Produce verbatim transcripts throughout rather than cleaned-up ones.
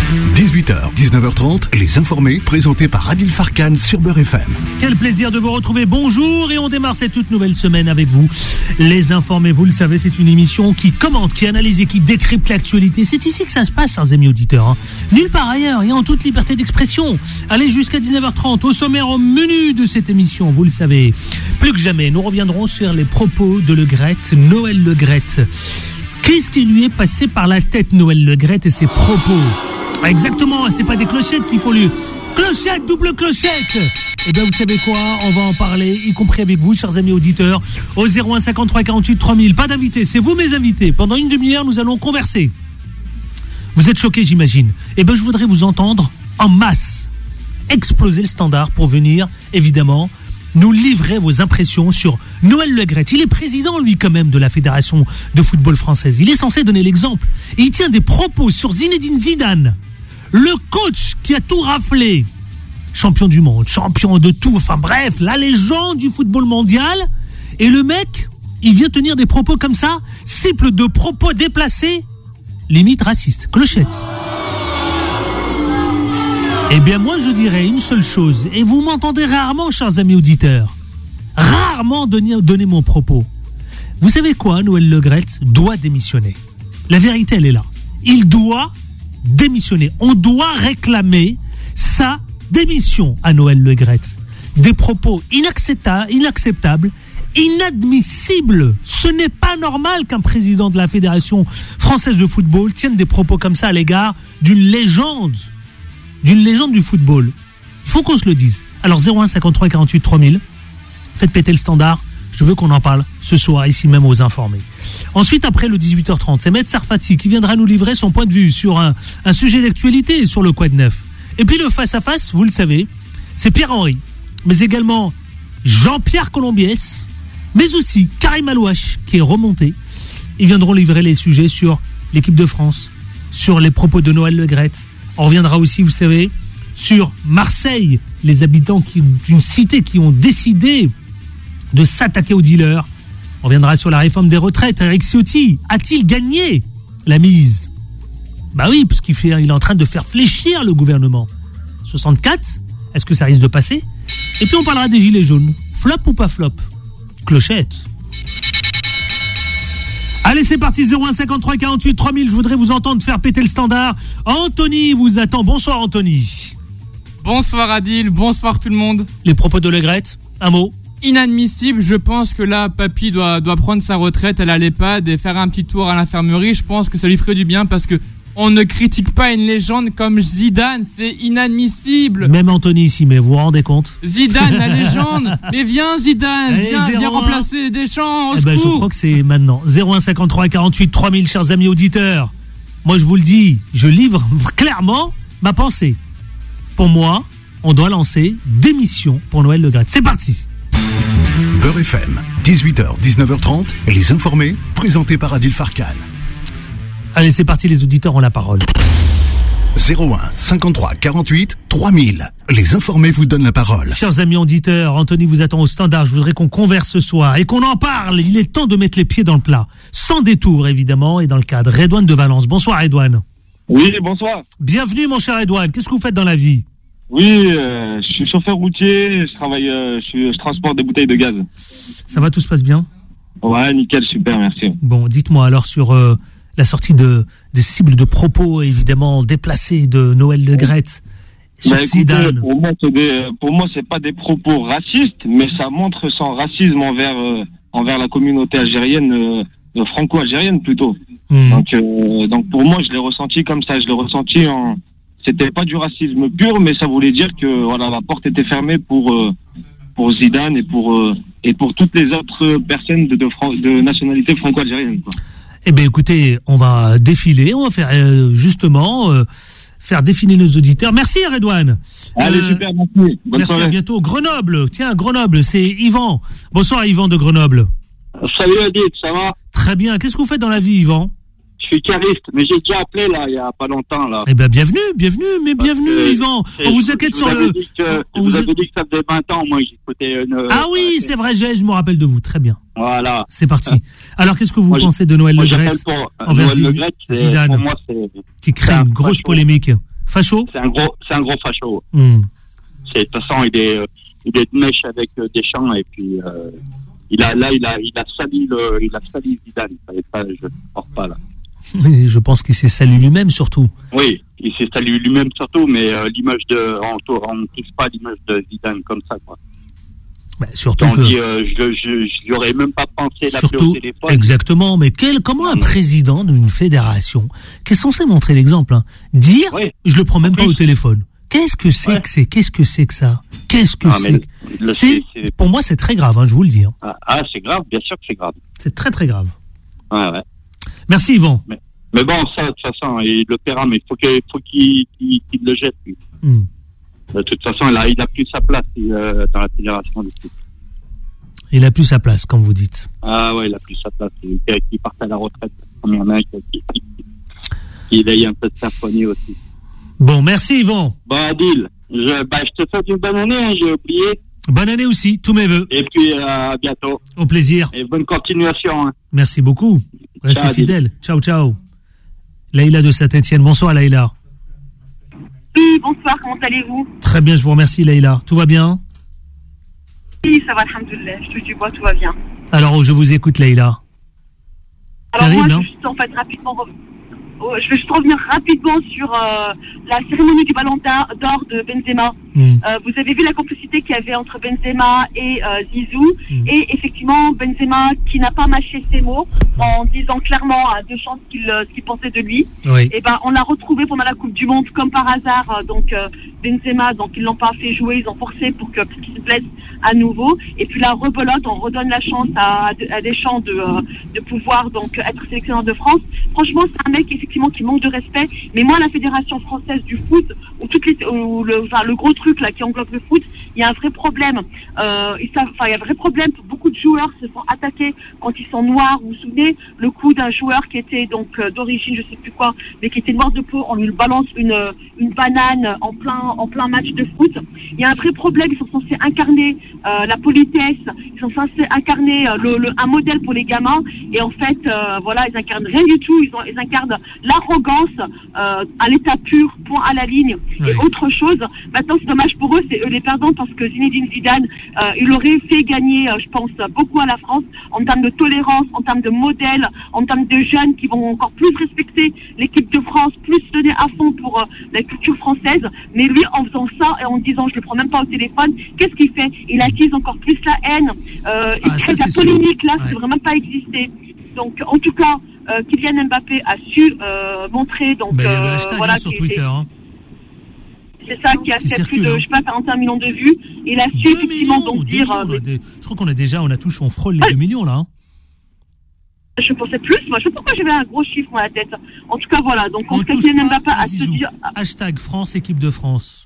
dix-huit heures, dix-neuf heures trente, Les Informés, présentés par Adil Farkan sur Beurre F M. Quel plaisir de vous retrouver, bonjour, et on démarre cette toute nouvelle semaine avec vous. Les Informés, vous le savez, c'est une émission qui commente, qui analyse et qui décrypte l'actualité. C'est ici que ça se passe, chers amis auditeurs. Hein. Nulle part ailleurs, et en toute liberté d'expression. Allez, jusqu'à dix-neuf heures trente, au sommaire, au menu de cette émission, vous le savez. Plus que jamais, nous reviendrons sur les propos de Le Graët, Noël Le Graët. Qu'est-ce qui lui est passé par la tête, Noël Le Graët, et ses propos? Exactement, c'est pas des clochettes qu'il faut lui... Clochette, double clochette. Eh bien, vous savez quoi, on va en parler, y compris avec vous, chers amis auditeurs, au zéro un cinquante-trois quarante-huit trois mille. Pas d'invités, c'est vous mes invités. Pendant une demi-heure, nous allons converser. Vous êtes choqués, j'imagine. Eh bien, je voudrais vous entendre en masse exploser le standard pour venir, évidemment, nous livrer vos impressions sur Noël Le Graët. Il est président, lui, quand même, de la Fédération de football française. Il est censé donner l'exemple. Et il tient des propos sur Zinedine Zidane, le coach qui a tout raflé. Champion du monde, champion de tout, enfin bref, la légende du football mondial. Et le mec, il vient tenir des propos comme ça, cible de propos déplacés, limite racistes. Clochette. Eh bien, moi, je dirais une seule chose, et vous m'entendez rarement, chers amis auditeurs, rarement donner, donner mon propos. Vous savez quoi, Noël Le Graët doit démissionner. La vérité, elle est là. Il doit démissionner. On doit réclamer sa démission à Noël Le Graët. Des propos inacceptables, inacceptables, inadmissibles. Ce n'est pas normal qu'un président de la Fédération française de football tienne des propos comme ça à l'égard d'une légende. D'une légende du football. Il faut qu'on se le dise. Alors zéro un cinquante-trois quarante-huit trois mille, faites péter le standard. Je veux qu'on en parle ce soir, ici même aux Informés. Ensuite, après le dix-huit heures trente, c'est Maître Sarfati qui viendra nous livrer son point de vue sur un, un sujet d'actualité sur le Quad neuf. Et puis le face-à-face, vous le savez, c'est Pierre-Henry, mais également Jean-Pierre Colombiès, mais aussi Karim Alouache qui est remonté. Ils viendront livrer les sujets sur l'équipe de France, sur les propos de Noël Le Graët. On reviendra aussi, vous savez, sur Marseille, les habitants qui, d'une cité qui ont décidé de s'attaquer aux dealers. On reviendra sur la réforme des retraites. Eric Ciotti a-t-il gagné la mise? Bah oui, parce qu'il fait, il est en train de faire fléchir le gouvernement. soixante-quatre, est-ce que ça risque de passer? Et puis on parlera des gilets jaunes. Flop ou pas flop? Clochette. Allez, c'est parti, zéro un cinquante-trois quarante-huit trois mille. Je voudrais vous entendre faire péter le standard. Anthony vous attend. Bonsoir, Anthony. Bonsoir, Adil. Bonsoir, tout le monde. Les propos de Le Graët, un mot. Inadmissible. Je pense que là, Papy doit, doit prendre sa retraite à la l'EHPAD et faire un petit tour à l'infirmerie. Je pense que ça lui ferait du bien parce que on ne critique pas une légende comme Zidane. C'est inadmissible. Même Anthony ici, mais vous vous rendez compte? Zidane, la légende. Mais viens, Zidane. Allez, viens, viens un. remplacer Deschamps. Au eh ben, secours. je crois que c'est maintenant. zéro un cinquante-trois quarante-huit trois mille, chers amis auditeurs. Moi, je vous le dis, je livre clairement ma pensée. Pour moi, on doit lancer démission pour Noël Le Graët. C'est parti. Beurre F M, dix-huit heures, dix-neuf heures trente, Les Informés, présentés par Adil Farkan. Allez, c'est parti, les auditeurs ont la parole. zéro un cinquante-trois quarante-huit trois mille. Les Informés vous donnent la parole. Chers amis auditeurs, Anthony vous attend au standard. Je voudrais qu'on converse ce soir et qu'on en parle. Il est temps de mettre les pieds dans le plat. Sans détour, évidemment, et dans le cadre. Redouane de Valence. Bonsoir, Redouane. Oui, bonsoir. Bienvenue, mon cher Redouane. Qu'est-ce que vous faites dans la vie? Oui, euh, je suis chauffeur routier. Je travaille, euh, je, suis, je transporte des bouteilles de gaz. Ça va, tout se passe bien? Ouais, nickel, super, merci. Bon, dites-moi alors sur... Euh, la sortie de, des cibles de propos, évidemment, déplacés de Noël Le Graët sur bah, écoutez, Zidane. Pour moi, c'est des, pour moi, c'est pas des propos racistes, mais ça montre son racisme envers, euh, envers la communauté algérienne, euh, franco-algérienne plutôt. Mmh. Donc, euh, donc pour moi, je l'ai ressenti comme ça. Je l'ai ressenti en... C'était pas du racisme pur, mais ça voulait dire que voilà, la porte était fermée pour, euh, pour Zidane et pour, euh, et pour toutes les autres personnes de, de, de nationalité franco-algérienne, quoi. Eh bien, écoutez, on va défiler, on va faire euh, justement euh, faire défiler nos auditeurs. Merci, Redouane. Allez, euh, super, merci. Bonne merci, soirée. À bientôt. Grenoble, tiens, Grenoble, c'est Yvan. Bonsoir, Yvan de Grenoble. Salut, Adil, ça va? Très bien. Qu'est-ce que vous faites dans la vie, Yvan? Je suis cariste, mais j'ai déjà appelé là, il y a pas longtemps là. Eh ben bienvenue, bienvenue, mais Parce bienvenue, que, Yvan. On vous inquiète sur le. Que, on vous vous avez dit que ça faisait vingt ans, moi j'écoutais une. Ah oui, c'est vrai, je me rappelle de vous, très bien. Voilà. C'est parti. Alors qu'est-ce que vous moi, pensez de Noël moi, Le Graët envers Noël Le Graët, Zidane, pour moi, c'est, qui crée une grosse polémique. Facho. C'est un gros, c'est un gros facho. Mmh. C'est, de toute façon, il est, il est de mèche avec euh, Deschamps et puis euh, il a là, il a, il a sali le, il a sali Zidane. Pas, je ne porte pas là. Je pense qu'il s'est sali lui-même surtout. Oui, il s'est sali lui-même surtout, mais euh, l'image de, on, on ne touche pas l'image de Zidane comme ça, quoi. Bah, surtout on que. Dit, euh, je, je, j'aurais même pas pensé l'appeler surtout, au téléphone. Exactement, mais quel, comment un président d'une fédération, qui est censé montrer l'exemple, hein, dire, oui. je le prends même en pas plus. Au téléphone. Qu'est-ce que c'est ouais. que c'est Qu'est-ce que c'est que ça Qu'est-ce que ah, c'est, le, le c'est, c'est Pour moi, c'est très grave, hein, je vous le dis. Hein. Ah, ah, c'est grave, bien sûr que c'est grave. C'est très très grave. Ouais, ouais. Merci Yvan. Mais, mais bon, ça, de toute façon, il le paiera, mais il faut, qu'il, faut qu'il, qu'il, qu'il le jette. Lui. Mm. De toute façon, là, il a plus sa place euh, dans la fédération du foot. Il a plus sa place, comme vous dites. Ah ouais, il a plus sa place. Il, il part à la retraite. Première main, il ait un peu de symphonie aussi. Bon, merci Yvan. Bon, Adil, je, bah, je te souhaite une bonne année, hein, j'ai oublié. Bonne année aussi, tous mes vœux. Et puis, euh, à bientôt. Au plaisir. Et bonne continuation. Hein. Merci beaucoup. Restez ciao, fidèles. Adil. Ciao, ciao. Laïla de Saint-Etienne. Bonsoir, Laïla. Oui, bonsoir, comment allez-vous? Très bien, je vous remercie, Laïla. Tout va bien? Oui, ça va, alhamdoulilah. Je touche du bois, tout va bien. Alors, je vous écoute, Laïla. Alors, Terrible, moi, je veux juste, en fait, rapidement... Je vais juste revenir rapidement sur euh, la cérémonie du ballon d'or de Benzema. Mmh. Euh, vous avez vu la complicité qu'il y avait entre Benzema et euh, Zizou. Mmh. Et effectivement, Benzema qui n'a pas mâché ses mots mmh. en disant clairement à Deschamps ce qu'il, euh, ce qu'il pensait de lui. Oui. Et ben, on l'a retrouvé pendant la Coupe du Monde comme par hasard. Donc euh, Benzema, donc ils l'ont pas fait jouer, ils ont forcé pour, que, pour qu'il se blesse à nouveau. Et puis la rebelote, on redonne la chance à, à Deschamps de, euh, de pouvoir donc être sélectionneur de France. Franchement, c'est un mec effectivement qui manque de respect, mais moi la fédération française du foot, ou toutes les, ou le, enfin, le gros truc là qui englobe le foot, il y a un vrai problème. Euh, il y a un vrai problème. Beaucoup de joueurs se font attaquer quand ils sont noirs. Vous vous souvenez le coup d'un joueur qui était donc euh, d'origine, je sais plus quoi, mais qui était noir de peau, on lui balance une une banane en plein en plein match de foot. Il y a un vrai problème. Ils sont censés incarner euh, la politesse, ils sont censés incarner euh, le, le, un modèle pour les gamins, et en fait, euh, voilà, ils incarnent rien du tout. Ils, ont, ils incarnent l'arrogance euh, à l'état pur, point à la ligne. Oui. Et autre chose, maintenant c'est dommage pour eux, c'est eux les perdants, parce que Zinedine Zidane, euh, il aurait fait gagner, euh, je pense, beaucoup à la France en termes de tolérance, en termes de modèle, en termes de jeunes qui vont encore plus respecter l'équipe de France, plus se donner à fond pour euh, la culture française. Mais lui, en faisant ça et en disant je le prends même pas au téléphone, qu'est-ce qu'il fait? Il attise encore plus la haine, euh, il ah, crée de la polémique sûr. Là, ouais. Ça ne devrait même pas exister. Donc, en tout cas, euh, Kylian Mbappé a su euh, montrer, donc mais euh, le hashtag voilà, sur Twitter. Hein. C'est ça qui a fait plus de, hein. je sais pas, quarante et un millions de vues. Il a su effectivement millions, donc dire. Millions, euh, des, je crois qu'on a déjà, on a touché, on frôle les ouais. deux millions là. Hein. Je pensais plus, moi. Je sais pas pourquoi j'avais un gros chiffre dans la tête. En tout cas, voilà. Donc, en tout cas, Kylian Mbappé a se dire. Hashtag France, équipe de France.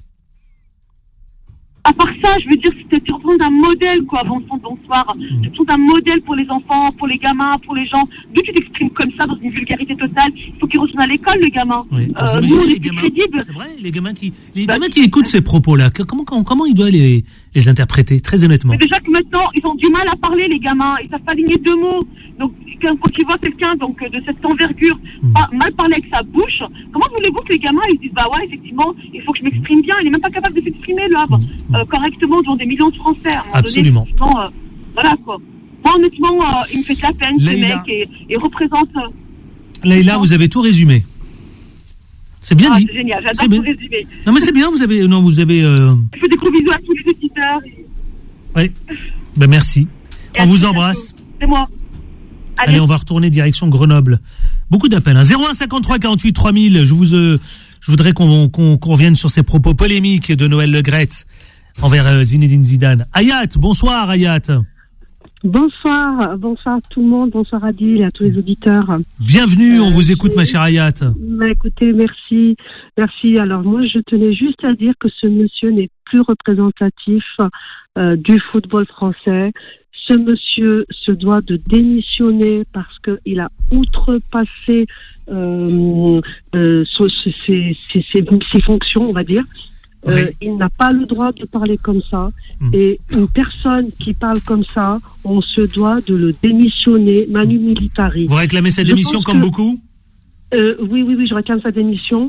À part ça, je veux dire, c'était surtout un modèle, quoi, Vincent, bonsoir. Mmh. C'est surtout un modèle pour les enfants, pour les gamins, pour les gens. D'où tu t'exprimes comme ça, dans une vulgarité totale. Il faut qu'ils retournent à l'école, le gamin. Oui. Euh, nous, on est plus crédibles. C'est vrai, les gamins qui, les bah, gamins qui écoutent ces propos-là, comment, comment, comment ils doivent les, les interpréter, très honnêtement? Mais déjà que maintenant, ils ont du mal à parler, les gamins. Ils savent pas aligner deux mots. Donc, quand ils voient quelqu'un, donc, de cette envergure, mmh. pas, mal parler avec sa bouche, comment voulez-vous que les gamins, ils disent, bah ouais, effectivement, il faut que je m'exprime bien. Il est même pas capable de s'exprimer, là, mmh. euh, correctement devant des millions de Français. À un moment Absolument. Donné, euh, voilà, quoi. Moi, honnêtement, euh, il me fait de la peine, ce mec, et, et représente... Euh, Laïla, vous avez tout résumé. C'est bien ah, dit. C'est génial, j'adore tout résumer. Non, mais c'est bien, vous avez... Non, vous avez... Euh... Je fais des gros bisous à tous les auditeurs. Et... Oui. Ben, merci. Et on vous embrasse. C'est moi. Allez. Allez, on va retourner direction Grenoble. Beaucoup d'appels. Hein. zéro un cinquante-trois quarante-huit trois mille. Je vous, euh, je voudrais qu'on, qu'on, qu'on revienne sur ces propos polémiques de Noël Le Graët envers euh, Zinedine Zidane. Ayat, bonsoir Ayat. Bonsoir, bonsoir tout le monde, bonsoir Adil et à tous les auditeurs. Bienvenue, euh, on vous écoute ma chère Ayat. Bah, écoutez, merci, merci. Alors moi je tenais juste à dire que ce monsieur n'est plus représentatif euh, du football français. Ce monsieur se doit de démissionner parce qu'il a outrepassé euh, euh, ses, ses, ses, ses fonctions, on va dire. Euh, oui. Il n'a pas le droit de parler comme ça. Mmh. Et une personne qui parle comme ça, on se doit de le démissionner, manu militari. Vous réclamez sa démission comme que, beaucoup ? euh, Oui, oui, oui, je réclame sa démission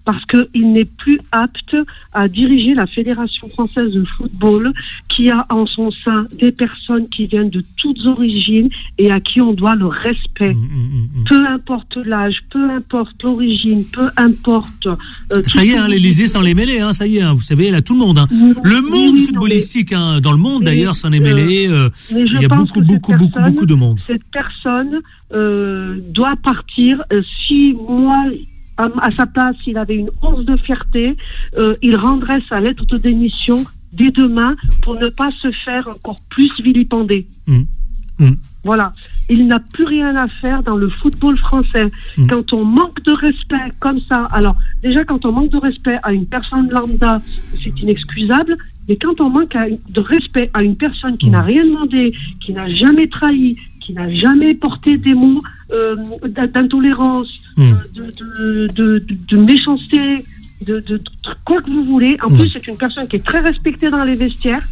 parce qu'il n'est plus apte à diriger la Fédération française de football, qui a en son sein des personnes qui viennent de toutes origines et à qui on doit le respect. Mmh, mmh, mmh. Peu importe l'âge, peu importe l'origine, peu importe... Euh, ça y est, hein, l'Élysée s'en les mêlés, hein, ça y est, hein, vous savez, là, tout le monde. Hein. Mmh, le monde oui, footballistique, non, mais, hein, dans le monde mais, d'ailleurs, s'en est mêlé. Euh, euh, il y a beaucoup, beaucoup, personne, beaucoup, beaucoup de monde. Cette personne euh, doit partir. Euh, si moi... à sa place, s'il avait une once de fierté, euh, il rendrait sa lettre de démission dès demain pour ne pas se faire encore plus vilipender. Mmh. Mmh. Voilà. Il n'a plus rien à faire dans le football français. Mmh. Quand on manque de respect comme ça, alors déjà quand on manque de respect à une personne lambda, c'est inexcusable, mais quand on manque de respect à une personne qui mmh. n'a rien demandé, qui n'a jamais trahi, qui n'a jamais porté des mots euh, d'intolérance, mmh. de, de, de, de, de méchanceté, de, de, de quoi que vous voulez. En mmh. plus, c'est une personne qui est très respectée dans les vestiaires.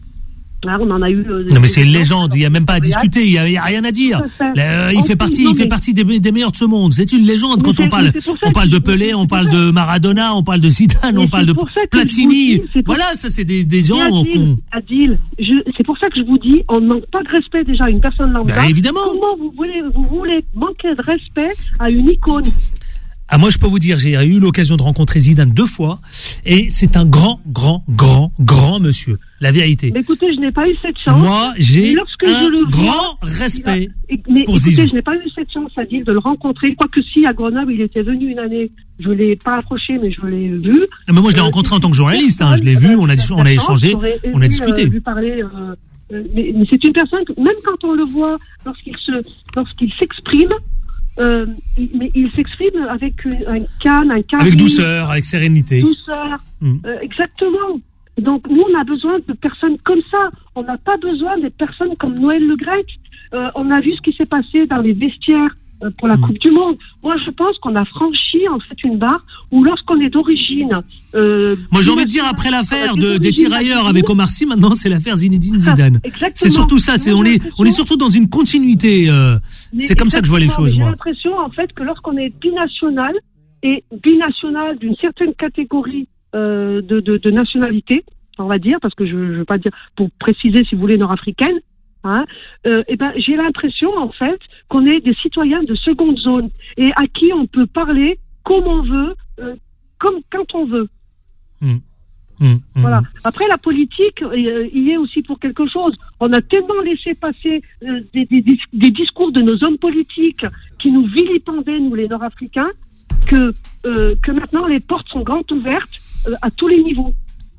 Là, on en a eu. Euh, non, mais c'est une légende. Il n'y a même pas à discuter. Il n'y a, a rien à dire. Là, il en fait partie, non, il mais... fait partie des, des meilleurs de ce monde. C'est une légende mais quand on parle. On parle de Pelé, on parle de Maradona, on parle de Zidane, mais on parle de Platini. Dis, voilà, ça, c'est des, des gens. Adil, Adil, je, c'est pour ça que je vous dis, on ne manque pas de respect déjà à une personne lambda. Bah, évidemment. Comment vous voulez, vous voulez manquer de respect à une icône? Ah, moi, je peux vous dire, j'ai eu l'occasion de rencontrer Zidane deux fois, et c'est un grand, grand, grand, grand monsieur. La vérité. Mais écoutez, je n'ai pas eu cette chance. Moi, j'ai un je grand vois, respect a, mais pour écoutez, Zizou. Je n'ai pas eu cette chance, à dire, de le rencontrer. Quoique si, à Grenoble, il était venu une année. Je ne l'ai pas approché, mais je l'ai vu. Non, mais moi, je l'ai euh, rencontré en tant que journaliste. Hein. Je l'ai vu, on a, on a échangé, on a discuté. Euh, lui parler, euh, mais, mais c'est une personne que, même quand on le voit, lorsqu'il se, lorsqu'il s'exprime, Euh, il, mais il s'exprime avec un calme, un calme. Avec douceur, avec sérénité. Douceur, mm. euh, exactement. Donc nous, on a besoin de personnes comme ça. On n'a pas besoin des personnes comme Noël Le Graët. Euh, on a vu ce qui s'est passé dans les vestiaires euh, pour la mmh. Coupe du Monde. Moi, je pense qu'on a franchi en fait une barre où lorsqu'on est d'origine... Euh, Moi, j'ai envie de dire, après l'affaire de, des tirailleurs avec Omar Sy, maintenant, c'est l'affaire Zinedine Zidane. C'est surtout ça. C'est, on, est, on est surtout dans une continuité. Euh, c'est comme ça que je vois les choses, j'ai moi. J'ai l'impression, en fait, que lorsqu'on est binational, et binational d'une certaine catégorie euh, de, de, de nationalité, on va dire, parce que je ne veux pas dire, pour préciser, si vous voulez, nord-africaine, hein, euh, et ben, j'ai l'impression, en fait, qu'on est des citoyens de seconde zone, et à qui on peut parler comme on veut, euh, comme quand on veut. Mmh. Mmh. Voilà. Après, la politique, euh, il y est aussi pour quelque chose. On a tellement laissé passer euh, des, des, des discours de nos hommes politiques qui nous vilipendaient, nous les Nord-Africains, que, euh, que maintenant les portes sont grandes ouvertes euh, à tous les niveaux.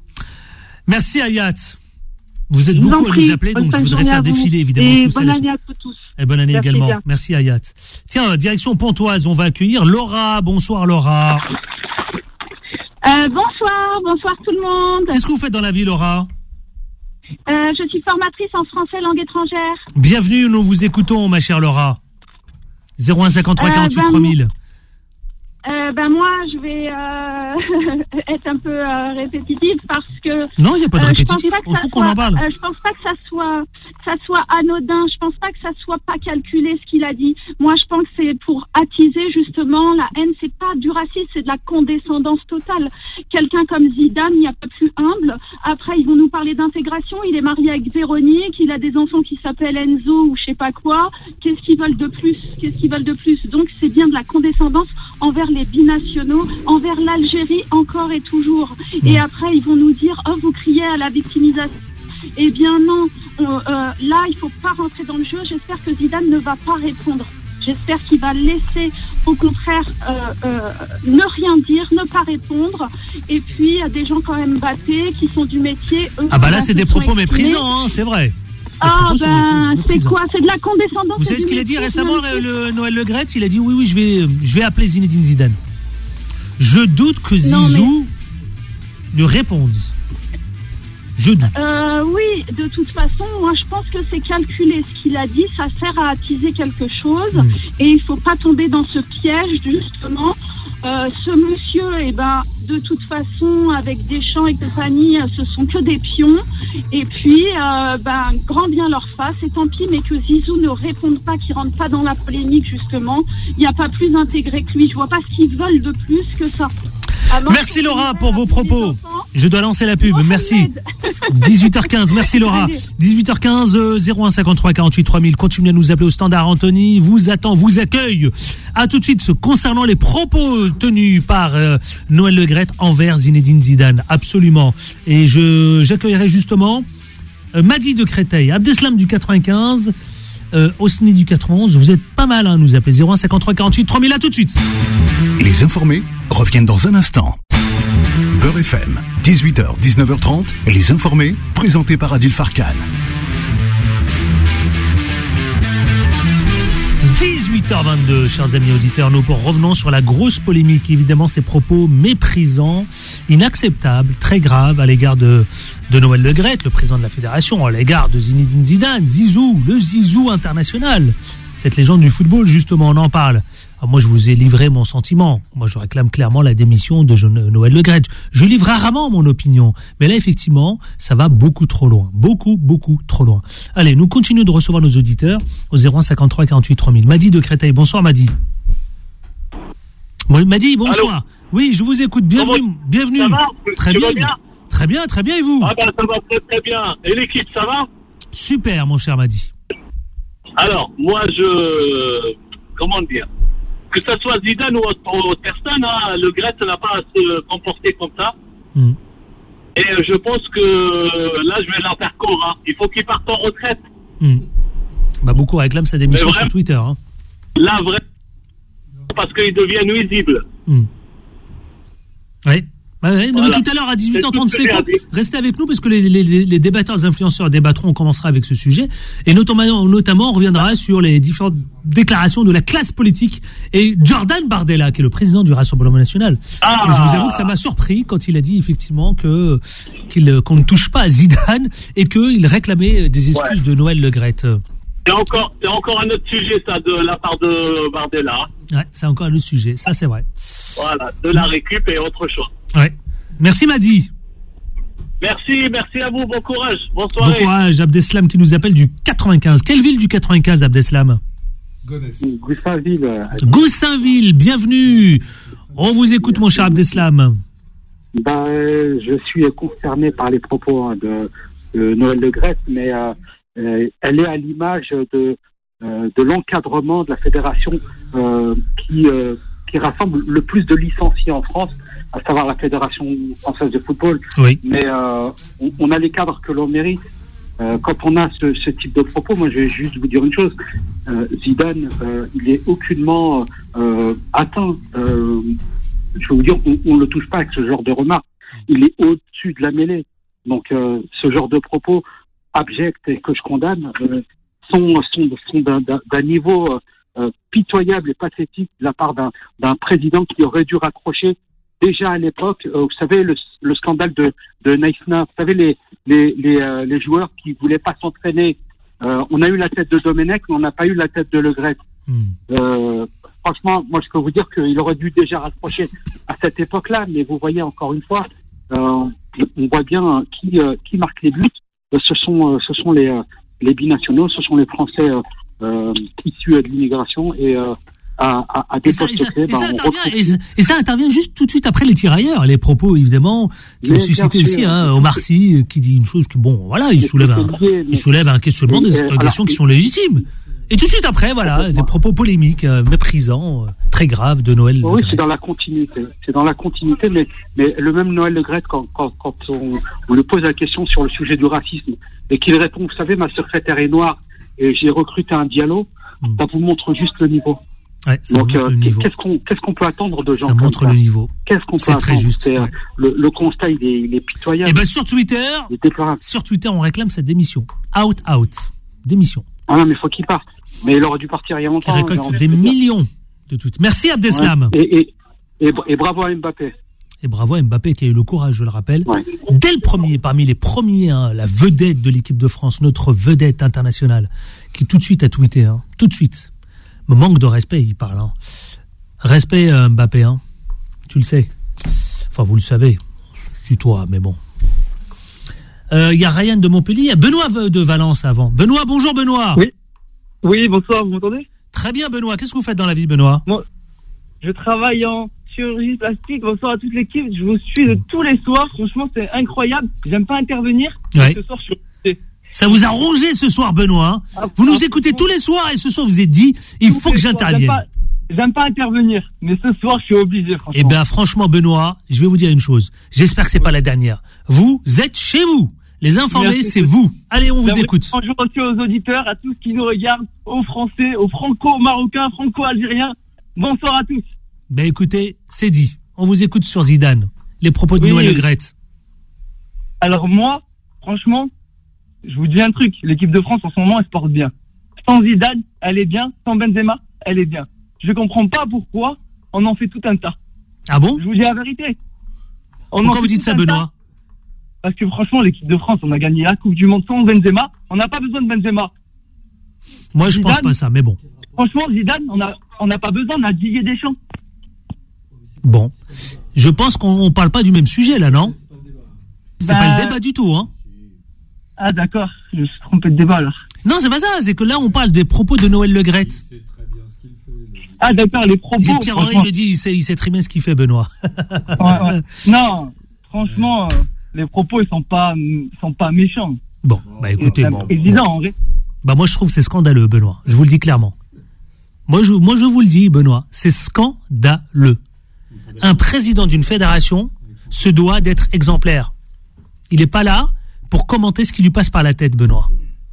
Merci Hayat. Vous êtes beaucoup à nous appeler, donc je voudrais faire défiler évidemment. Et bonne année à vous tous. Et bonne année également. Merci Hayat. Tiens, direction Pontoise, on va accueillir Laura. Bonsoir Laura. Euh, bonsoir, bonsoir tout le monde. Qu'est-ce que vous faites dans la vie, Laura ? euh, Je suis formatrice en français langue étrangère. Bienvenue, nous vous écoutons, ma chère Laura. zéro un cinquante-trois quarante-huit euh, ben, trois mille. Euh, ben moi, je vais euh, être un peu euh, répétitive parce que... Non, il n'y a pas de euh, répétitif, il faut qu'on en parle. Euh, je pense pas que ça soit, ça soit anodin, je pense pas que ça soit pas calculé ce qu'il a dit. Moi, je pense que c'est pour attiser justement la haine, c'est pas du racisme, c'est de la condescendance totale. Quelqu'un comme Zidane, il n'y a pas plus humble. Après, ils vont nous parler d'intégration, il est marié avec Véronique, il a des enfants qui s'appellent Enzo ou je sais pas quoi. Qu'est-ce qu'ils veulent de plus ? Qu'est-ce qu'ils veulent de plus ? Donc, c'est bien de la condescendance envers les binationaux, envers l'Algérie encore et toujours. Et après, ils vont nous dire « Oh, vous criez à la victimisation ». Eh bien non, on, euh, là, il faut pas rentrer dans le jeu. J'espère que Zidane ne va pas répondre. J'espère qu'il va laisser, au contraire, euh, euh, ne rien dire, ne pas répondre. Et puis, il y a des gens quand même battés qui sont du métier. Eux, ah bah là, c'est des propos méprisants, hein, c'est vrai. Ah ben, c'est quoi ? C'est de la condescendance. Vous savez ce qu'il a dit récemment, le, le Noël Le Graët ? Il a dit oui, oui, je vais, je vais appeler Zinedine Zidane. Je doute que Zizou mais... lui réponde. Je doute. Euh, oui, de toute façon, moi je pense que c'est calculé. Ce qu'il a dit, ça sert à attiser quelque chose. Mmh. Et il ne faut pas tomber dans ce piège, justement. Euh, ce monsieur, eh ben, de toute façon, avec Deschamps et compagnie, ce sont que des pions. Et puis, euh, ben, grand bien leur face. Et tant pis, mais que Zizou ne réponde pas, qu'il rentre pas dans la polémique, justement. Il n'y a pas plus intégré que lui. Je vois pas ce qu'ils veulent de plus que ça. Merci Laura pour vos propos. Je dois lancer la pub. Merci. dix-huit heures quinze. Merci Laura. dix-huit heures quinze, zéro un cinquante-trois quarante-huit trois mille. Continuez à nous appeler au standard. Anthony vous attend, vous accueille. À tout de suite concernant les propos tenus par euh, Noël Le Graët envers Zinedine Zidane. Absolument. Et je j'accueillerai justement euh, Madi de Créteil, Abdeslam du quatre-vingt-quinze. Euh, Osni du quatre-vingt-onze, vous êtes pas mal à hein, nous appeler zéro un cinquante-trois quarante-huit trois mille. À tout de suite. Les informés reviennent dans un instant. Beurre F M, dix-huit heures dix-neuf heures trente, les informés, présentés par Adil Farkan. dix-huit heures vingt-deux, chers amis auditeurs, nous revenons sur la grosse polémique, évidemment ces propos méprisants, inacceptables, très graves à l'égard de, de Noël Le Graët, le président de la fédération, à l'égard de Zinedine Zidane, Zizou, le Zizou international, cette légende du football, justement, on en parle. Alors moi, je vous ai livré mon sentiment. Moi, je réclame clairement la démission de Noël Le Graët. Je livre rarement mon opinion. Mais là, effectivement, ça va beaucoup trop loin. Beaucoup, beaucoup trop loin. Allez, nous continuons de recevoir nos auditeurs au zéro un cinquante-trois quarante-huit trois mille. Madi de Créteil. Bonsoir, Madi. Bon, Madi, bonsoir. Allô. Oui, je vous écoute. Bienvenue. Comment bienvenue. Ça va Très tu bien. Vas bien très bien, très bien. Et vous? Ah ben, ça va très, très bien. Et l'équipe, ça va? Super, mon cher Madi. Alors, moi, je... Comment dire? Que ce soit Zidane ou autre, autre personne, hein, Le Graët n'a pas à se comporter comme ça. Mm. Et je pense que là, je vais leur faire court. Hein. Il faut qu'il parte en retraite. Mm. Bah, beaucoup réclament sa démission sur Twitter. Hein. Là, vraiment, parce qu'il devient nuisible. Mm. Oui. Bah ouais, voilà. Mais tout à l'heure à dix-huit heures trente-sept, restez avec nous parce que les, les, les débatteurs, les influenceurs débattront, on commencera avec ce sujet et notamment, notamment on reviendra sur les différentes déclarations de la classe politique et Jordan Bardella qui est le président du Rassemblement National. Ah. Je vous avoue que ça m'a surpris quand il a dit effectivement que qu'il, qu'on ne touche pas à Zidane et qu'il réclamait des excuses ouais. de Noël Le Graët. C'est encore, c'est encore un autre sujet ça de la part de Bardella. Ouais, c'est encore un autre sujet, ça c'est vrai. Voilà, de la récup et autre chose. Ouais. Merci Madi. Merci, merci à vous, bon courage, bonne soirée. Bon courage, Abdeslam qui nous appelle du quatre-vingt-quinze. Quelle ville du quatre-vingt-quinze, Abdeslam? Goussainville. Goussainville, bienvenue. On vous écoute, mon cher Abdeslam. Ben, euh, je suis concerné par les propos hein, de, de Noël Le Graët, mais euh, euh, elle est à l'image de, euh, de l'encadrement de la fédération euh, qui, euh, qui rassemble le plus de licenciés en France, à savoir la Fédération française de football. Oui. Mais euh, on, on a les cadres que l'on mérite. Euh, quand on a ce, ce type de propos, moi je vais juste vous dire une chose. Euh, Zidane, euh, il est aucunement euh, atteint. Euh, je vais vous dire, on ne le touche pas avec ce genre de remarques. Il est au-dessus de la mêlée. Donc euh, ce genre de propos abjects et que je condamne euh, sont, sont, sont d'un, d'un niveau euh, pitoyable et pathétique de la part d'un, d'un président qui aurait dû raccrocher déjà à l'époque, euh, vous savez, le, le scandale de, de Naïsna, vous savez, les, les, les, euh, les joueurs qui voulaient pas s'entraîner. Euh, on a eu la tête de Domenech, mais on n'a pas eu la tête de Le Graët. Mm. Euh, franchement, moi, je peux vous dire qu'il aurait dû déjà raccrocher à cette époque-là, mais vous voyez, encore une fois, euh, on voit bien qui, euh, qui marque les buts. Ce sont, euh, ce sont les, euh, les binationaux, ce sont les Français euh, euh, issus de l'immigration et euh, à, à, à des postes secrets. Ben, et, et ça intervient juste tout de suite après les tirailleurs, les propos évidemment qui mais ont suscité aussi sûr, hein, Omar Sy qui dit une chose que bon voilà il soulève un, lié, il soulève un questionnement et, des interrogations qui sont légitimes. Et tout de suite après voilà des propos polémiques, euh, méprisants, euh, très graves de Noël. Oui, c'est dans la continuité. C'est dans la continuité, mais mais le même Noël Le Graët quand quand quand on, on lui pose la question sur le sujet du racisme et qu'il répond, vous savez, ma secrétaire est noire et j'ai recruté un dialogue, mm. ça vous montre juste le niveau. Ouais, donc, euh, qu'est-ce qu'on, qu'est-ce qu'on peut attendre de gens ça comme montre ça le niveau. Qu'est-ce qu'on peut c'est attendre très juste. C'est, ouais. le, le constat, il est, il est pitoyable. Et ben sur Twitter, sur Twitter, on réclame sa démission. Out, out, démission. Ah non, mais faut qu'il parte. Mais il aurait dû partir il y a longtemps. Il récolte des millions de tweets. Merci Abdeslam. Ouais. Et, et, et, et bravo à Mbappé. Et bravo à Mbappé qui a eu le courage, je le rappelle, ouais. dès le premier, parmi les premiers, hein, la vedette de l'équipe de France, notre vedette internationale, qui tout de suite a tweeté, hein, tout de suite. Me manque de respect, il parle. Hein. Respect euh, Mbappé, hein. Tu le sais. Enfin, vous le savez. Je suis toi, mais bon. Il euh, y a Ryan de Montpellier, il y a Benoît de Valence avant. Benoît, bonjour Benoît. Oui. Oui, bonsoir, vous m'entendez? Très bien Benoît. Qu'est-ce que vous faites dans la vie, Benoît? Moi, je travaille en chirurgie plastique. Bonsoir à toute l'équipe. Je vous suis de tous les soirs. Franchement, c'est incroyable. J'aime pas intervenir. Ouais. Ce soir, je suis obligé. Ça vous a rongé ce soir, Benoît. Hein Ah, vous nous ah, écoutez tous les soirs et ce soir vous êtes dit, il tous faut que les soirs. j'intervienne. J'aime pas, j'aime pas intervenir, mais ce soir, je suis obligé, franchement. Eh bien, franchement, Benoît, je vais vous dire une chose. J'espère que c'est pas la dernière. Vous êtes chez vous. Les informés, Merci. c'est vous. Allez, on vous J'aimerais écoute. Bonjour aussi aux auditeurs, à tous qui nous regardent, aux Français, aux Franco-Marocains, Franco-Algériens. Bonsoir à tous. Ben écoutez, c'est dit. On vous écoute sur Zidane. Les propos de Oui. Noël Le Graët. Alors moi, franchement, je vous dis un truc. L'équipe de France, en ce moment, elle se porte bien. Sans Zidane, elle est bien. Sans Benzema, elle est bien. Je comprends pas pourquoi on en fait tout un tas. Ah bon? Je vous dis la vérité. On en Pourquoi fait vous dites tout ça, un Benoît? tas. Parce que franchement, l'équipe de France, on a gagné la Coupe du Monde sans Benzema. On n'a pas besoin de Benzema. Moi, je Zidane, pense pas ça, mais bon. Franchement, Zidane, on n'a on n'a pas besoin d'un Didier Deschamps. Bon. Je pense qu'on on parle pas du même sujet, là, non? C'est Bah- pas le débat du tout, hein? Ah d'accord, je me suis trompé de débat alors. Non, c'est pas ça. C'est que là, on parle des propos de Noël Le Graët. Ah d'accord, les propos. Et Pierre-Henri franchement. le dit, il sait, il sait très bien ce qu'il fait, Benoît. Ouais, ouais. Non, franchement, euh, les propos ils sont pas, ils sont pas méchants. Bon, bah écoutez, bon. Évident en vrai. Bah moi je trouve que c'est scandaleux, Benoît. Je vous le dis clairement. Moi je, moi je vous le dis, Benoît, c'est scandaleux. Un président d'une fédération se doit d'être exemplaire. Il n'est pas là pour commenter ce qui lui passe par la tête, Benoît.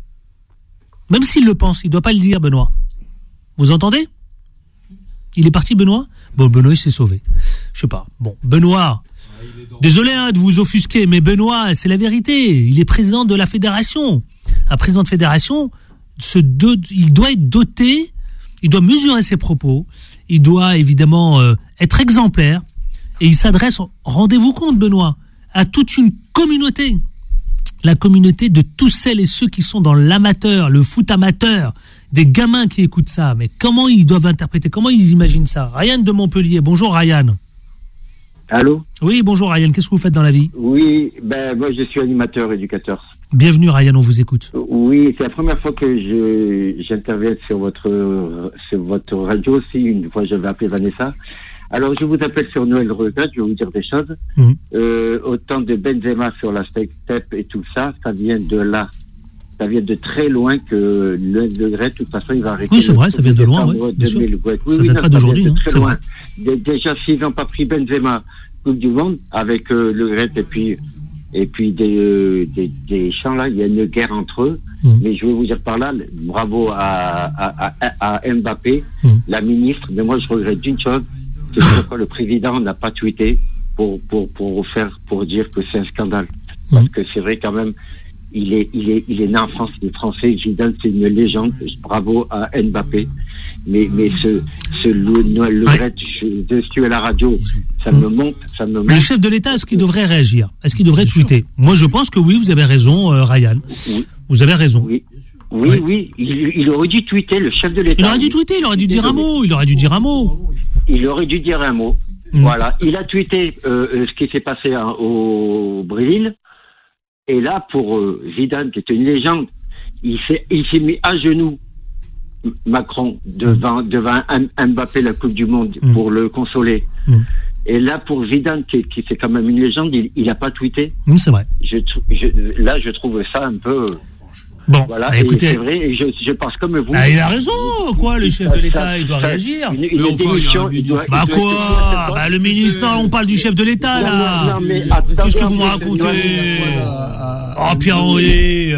Même s'il le pense, il ne doit pas le dire, Benoît. Vous entendez? Il est parti, Benoît? Bon, Benoît, il s'est sauvé. Je sais pas. Bon, Benoît, désolé hein, de vous offusquer, mais Benoît, c'est la vérité. Il est président de la fédération. Un président de fédération, se do- il doit être doté, il doit mesurer ses propos, il doit évidemment euh, être exemplaire, et il s'adresse, rendez-vous compte, Benoît, à toute une communauté. La communauté de tous celles et ceux qui sont dans l'amateur, le foot amateur, des gamins qui écoutent ça. Mais comment ils doivent interpréter, comment ils imaginent ça? Ryan de Montpellier. Bonjour, Ryan. Allô? Oui, bonjour, Ryan. Qu'est-ce que vous faites dans la vie? Oui, ben moi je suis animateur, éducateur. Bienvenue, Ryan, on vous écoute. Oui, c'est la première fois que je j'interviens sur votre sur votre radio aussi. Une fois, j'avais appelé Vanessa. Alors, je vous appelle sur Noël Le Graët, je vais vous dire des choses. Mmh. Euh, autant de Benzema sur la step et tout ça, ça vient de là. Ça vient de très loin que le Le Graët, de toute façon, il va arrêter. Oui, c'est vrai, ça vient de loin, ouais, bien sûr. Oui, Ça oui, date non, pas d'aujourd'hui, vient de hein, très c'est loin. vrai. Dé- Déjà, s'ils n'ont pas pris Benzema, Coupe du Monde, avec euh, Le Graët et puis et puis des, euh, des des champs là, il y a une guerre entre eux. Mmh. Mais je veux vous dire par là, bravo à à, à, à Mbappé, Mmh. la ministre. Mais moi, je regrette d'une chose, c'est pourquoi le président n'a pas tweeté pour pour pour faire pour dire que c'est un scandale. Parce que c'est vrai quand même, il est il est il est né en France, il est français. Zidane, c'est une légende. Bravo à Mbappé. Mais mais ce ce le Noël Le Graët, je, je suis à la radio, ça me monte, ça me monte. Le chef de l'État, est-ce qu'il devrait réagir? Est-ce qu'il devrait tweeter? Moi, je pense que oui, vous avez raison, euh, Ryan. Oui. Vous avez raison. Oui, oui, oui. Il, il aurait dû tweeter, le chef de l'État. Il aurait dû tweeter, il aurait dû dire un mot, il aurait dû dire un mot. Il aurait dû dire un mot. Mmh. Voilà. Il a tweeté euh, euh, ce qui s'est passé hein, au Brésil. Et là, pour euh, Zidane, qui était une légende, il s'est, il s'est mis à genoux, Macron, devant, devant Mbappé, la Coupe du Monde, mmh. pour le consoler. Mmh. Et là, pour Zidane, qui, qui c'est quand même une légende, il, il a pas tweeté. Mmh, c'est vrai. Je, je, là, je trouve ça un peu. Bon, voilà, bah, écoutez, c'est vrai, et je, je pense comme vous. Bah, il a raison, quoi, le chef de l'État, il doit ça, réagir. Une, une démission, il doit, bah il quoi doit Bah le ministre, non, on parle du chef de l'État, là. Non, non, mais attends, qu'est-ce que vous me racontez? Oh, Pierre-Henri,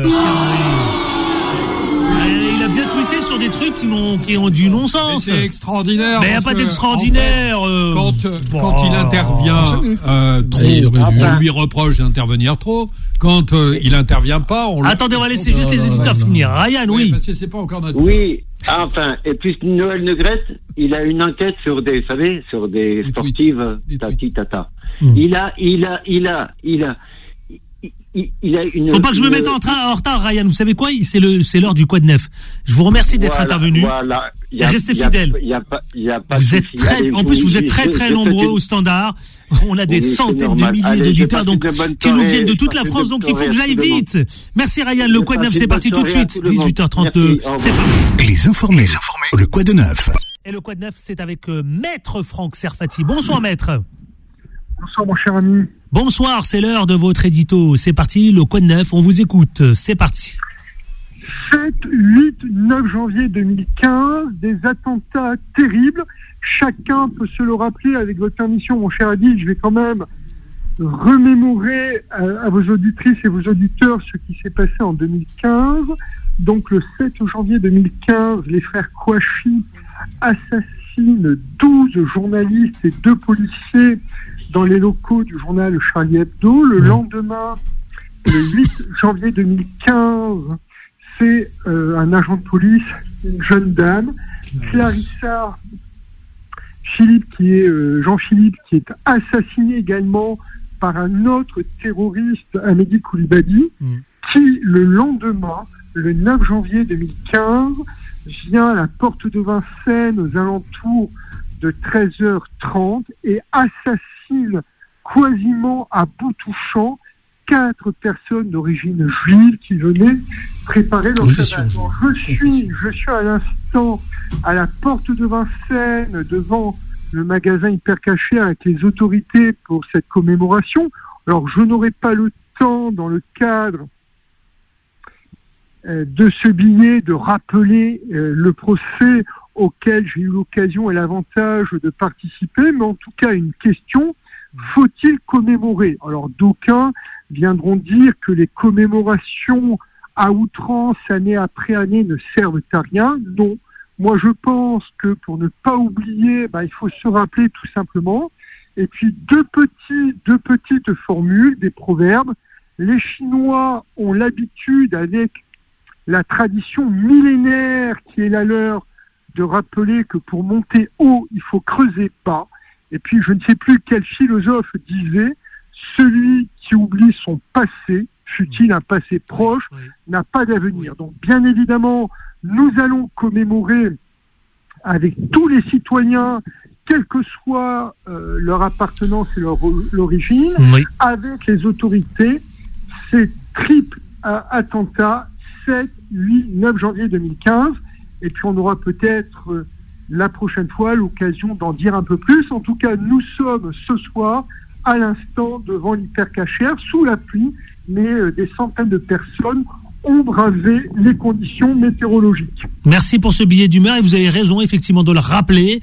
il a bien tweeté sur des trucs qui ont, qui ont du non-sens. Mais c'est extraordinaire. Mais il n'y a pas d'extraordinaire. En fait, euh... Quand, bon. quand il intervient euh, trop, on lui reproche d'intervenir trop. Quand euh, il intervient pas, on. Attendez, on va laisser juste les éditeurs finir. Ryan, oui. Parce que c'est pas encore notre. Oui. Enfin, et puis Noël Le Graët, il a une enquête sur des, vous savez, sur des, des sportives, tati tata. Mmh. Il a, il a, il a, il a. Il, il a une, Faut pas que je me mette en, train, en retard, Ryan. Vous savez quoi? C'est le, c'est l'heure du Quad Neuf. Je vous remercie d'être voilà, intervenu. Voilà. A, Restez fidèles. Y a pas, y a pas vous êtes souci. très, Allez, en plus, oui, vous êtes très, très je, nombreux je au standard. On a des oui, centaines de milliers Allez, d'auditeurs, donc, qui nous viennent de toute la France, donc il faut que j'aille vite. Merci, Ryan. Le Quad Neuf, c'est parti tout de suite. dix-huit heures trente-deux. C'est parti. Les informés. Le Quad Neuf. Et le Quoi de Neuf, c'est avec euh, Maître Franck Serfati. Bonsoir, Maître. Bonsoir, mon cher ami. Bonsoir, c'est l'heure de votre édito. C'est parti, le Quoi de Neuf, on vous écoute. C'est parti. sept, huit, neuf janvier deux mille quinze, des attentats terribles. Chacun peut se le rappeler avec votre permission, mon cher Adil. Je vais quand même remémorer à, à vos auditrices et vos auditeurs ce qui s'est passé en deux mille quinze. Donc le sept janvier deux mille quinze, les frères Kouachi assassinent douze journalistes et deux policiers dans les locaux du journal Charlie Hebdo. Le lendemain, le huit janvier deux mille quinze, c'est euh, un agent de police, une jeune dame, Clarissa Philippe, qui est euh, Jean-Philippe, qui est assassiné également par un autre terroriste, Amédi Koulibaly, mmh. qui le lendemain, le neuf janvier deux mille quinze, vient à la porte de Vincennes aux alentours de treize heures trente et assassine quasiment à bout touchant quatre personnes d'origine juive qui venaient préparer leur sabbat. Je suis, je suis à l'instant à la porte de Vincennes devant le magasin Hyper Caché avec les autorités pour cette commémoration. Alors je n'aurai pas le temps dans le cadre euh, de ce billet de rappeler euh, le procès auquel j'ai eu l'occasion et l'avantage de participer, mais en tout cas une question, faut-il commémorer? Alors d'aucuns viendront dire que les commémorations à outrance, année après année, ne servent à rien. Non. Moi, je pense que pour ne pas oublier, bah, il faut se rappeler tout simplement. Et puis, deux, petits, deux petites formules, des proverbes. Les Chinois ont l'habitude, avec la tradition millénaire qui est la leur, de rappeler que pour monter haut, il faut creuser bas. Et puis, je ne sais plus quel philosophe disait, celui qui oublie son passé, fût-il un passé proche, n'a pas d'avenir. Donc, bien évidemment, nous allons commémorer avec tous les citoyens, quelle que soit euh, leur appartenance et leur l'origine, oui. avec les autorités, ces triples euh, attentats, sept, huit, neuf janvier deux mille quinze. Et puis on aura peut-être euh, la prochaine fois l'occasion d'en dire un peu plus. En tout cas, nous sommes ce soir à l'instant devant l'hypercachère, sous la pluie, mais euh, des centaines de personnes ont bravé les conditions météorologiques. Merci pour ce billet d'humeur et vous avez raison effectivement de le rappeler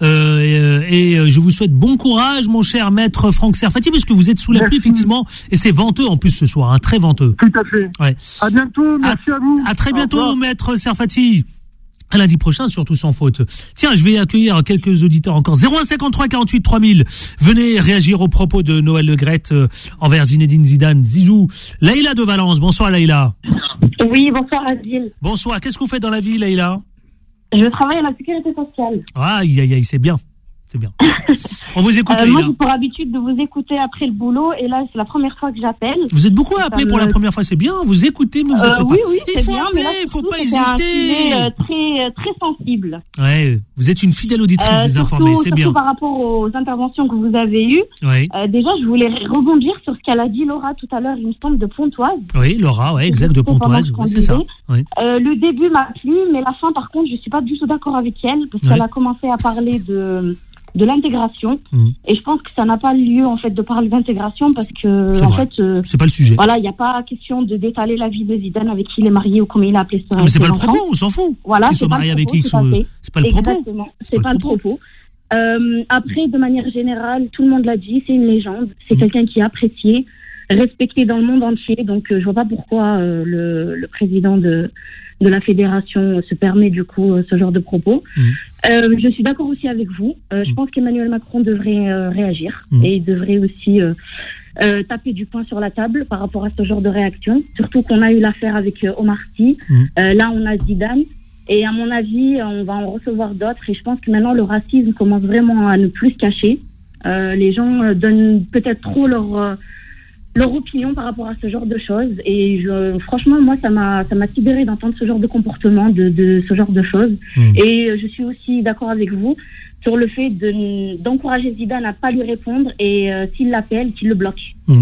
euh, et, et je vous souhaite bon courage mon cher maître Franck Serfati parce que vous êtes sous la pluie effectivement et c'est venteux en plus ce soir, hein, très venteux. Tout à fait. Ouais. À bientôt, merci à, à vous. À très bientôt maître Serfati. À lundi prochain, surtout sans faute. Tiens, je vais accueillir quelques auditeurs encore. zéro un cinquante-trois quarante-huit trois mille. Venez réagir aux propos de Noël Le Graët euh, envers Zinedine Zidane. Zizou. Laïla de Valence. Bonsoir Laïla. Oui, bonsoir Adil. Bonsoir. Qu'est-ce que vous faites dans la vie Laïla? Je travaille à la sécurité sociale. Aïe, aïe, aïe, c'est bien. C'est bien. On vous écoute, euh, Laïla. Moi, j'ai pour habitude de vous écouter après le boulot et là, c'est la première fois que j'appelle. Vous êtes beaucoup à appeler pour me... la première fois, c'est bien. Vous écoutez, mais vous euh, appelez oui, pas. Oui, il c'est faut bien, appeler, là, il faut pas hésiter. C'est un sujet hésiter. euh, très, très sensible. Ouais, vous êtes une fidèle auditrice euh, désinformée, c'est bien. Surtout par rapport aux interventions que vous avez eues. Oui. Euh, déjà, je voulais rebondir sur ce qu'elle a dit Laura tout à l'heure, il me semble, de Pontoise. Oui, Laura, ouais, exact, de Pontoise. Oui, c'est ça. Oui. Euh, le début m'a plu, mais la fin, par contre, je suis pas du tout d'accord avec elle parce oui. qu'elle a commencé à parler de de l'intégration mmh. et je pense que ça n'a pas lieu en fait de parler d'intégration parce que c'est en vrai. fait euh, c'est pas le sujet. Voilà, il n'y a pas question de d'étaler la vie de Zidane avec qui il est marié ou comment il a appelé ça. Mais c'est pas le propos, on s'en fout. Voilà, qu'ils c'est soient mariés avec qui, sont... c'est pas le propos. Exactement, c'est, c'est pas, pas le propos. Euh, après, de manière générale, tout le monde l'a dit, c'est une légende, c'est mmh. quelqu'un qui est apprécié, respecté dans le monde entier. Donc, euh, je vois pas pourquoi euh, le, le président de de la fédération se permet du coup ce genre de propos. Mmh. Euh, je suis d'accord aussi avec vous. Euh, je mmh. pense qu'Emmanuel Macron devrait euh, réagir mmh. et devrait aussi euh, euh, taper du poing sur la table par rapport à ce genre de réaction. Surtout qu'on a eu l'affaire avec euh, Omar Sy. Mmh. Euh, là, on a Zidane. Et à mon avis, on va en recevoir d'autres. Et je pense que maintenant, le racisme commence vraiment à ne plus se cacher. Euh, les gens euh, donnent peut-être trop leur... Euh, leur opinion par rapport à ce genre de choses et je, franchement moi ça m'a ça m'a sidéré d'entendre ce genre de comportement de, de ce genre de choses mmh. et je suis aussi d'accord avec vous sur le fait de, d'encourager Zidane à pas lui répondre et euh, s'il l'appelle qu'il le bloque. Mmh.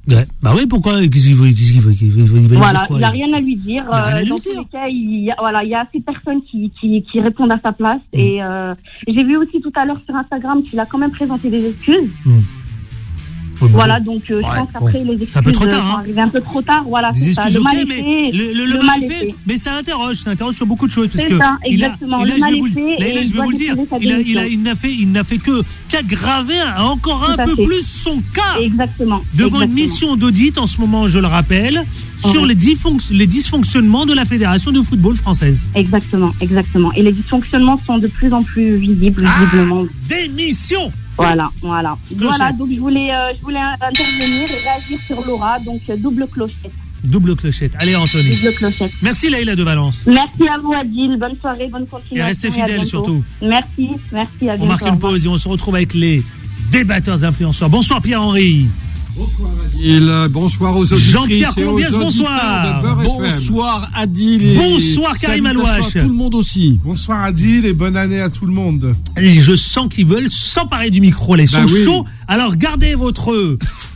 Ouais. Bah oui, pourquoi? Qu'est-ce qu'il veut, qu'est-ce qu'il veut, qu'est-ce qu'il veut, il veut Voilà, dire quoi, il n'a rien à lui dire. Il a rien à Euh, lui dans dire. tous les cas, il y a, voilà, il y a assez de personnes qui, qui, qui répondent à sa place. Mmh. Et euh, j'ai vu aussi tout à l'heure sur Instagram qu'il a quand même présenté des excuses. Mmh. Oui, Voilà, bon. donc euh, Ouais, je pense qu'après bon. les excuses C'est un peu trop euh, tard, sont hein. arrivées un peu trop tard. Voilà, Des c'est ça. excuses, Le ok, mal est mais fait. le, le, le mal est fait, mais ça interroge, ça interroge sur beaucoup de choses. Parce C'est que ça, il a- exactement. il a- Le je vais mal vous- est fait là, et là, il je vais doit vous le dire, déposer sa il a, il a, démission. il n'a fait, il n'a fait que qu'aggraver un- encore un Tout à peu fait. plus son cas. Exactement. Devant une exactement. mission d'audit, en ce moment, je le rappelle, sur Mhm. les, dysfonc- les dysfonctionnements de la Fédération de football française. Exactement, exactement. Et les dysfonctionnements sont de plus en plus visibles, Ah, visiblement. Démission. Voilà, voilà. Clochette. Voilà, donc je voulais, euh, je voulais intervenir et réagir sur Laura, donc euh, double clochette. Double clochette. Allez, Anthony. Double clochette. Merci, Laïla de Valence. Merci à vous, Adil. Bonne soirée, bonne continuation. Et restez à fidèles, bientôt. surtout. Merci, merci, à On bientôt. marque une pause et on se retrouve avec les débatteurs influenceurs. Bonsoir, Pierre-Henri. Il, bonsoir aux auditrices Jean-Pierre et aux Colombiès, auditeurs bonsoir. de Beurre F M. Bonsoir Adil et Bonsoir, Karim salutations Alouache. à tout le monde aussi. Bonsoir Adil et bonne année à tout le monde. Et je sens qu'ils veulent s'emparer du micro. Les Bah sont oui. chauds. Alors gardez votre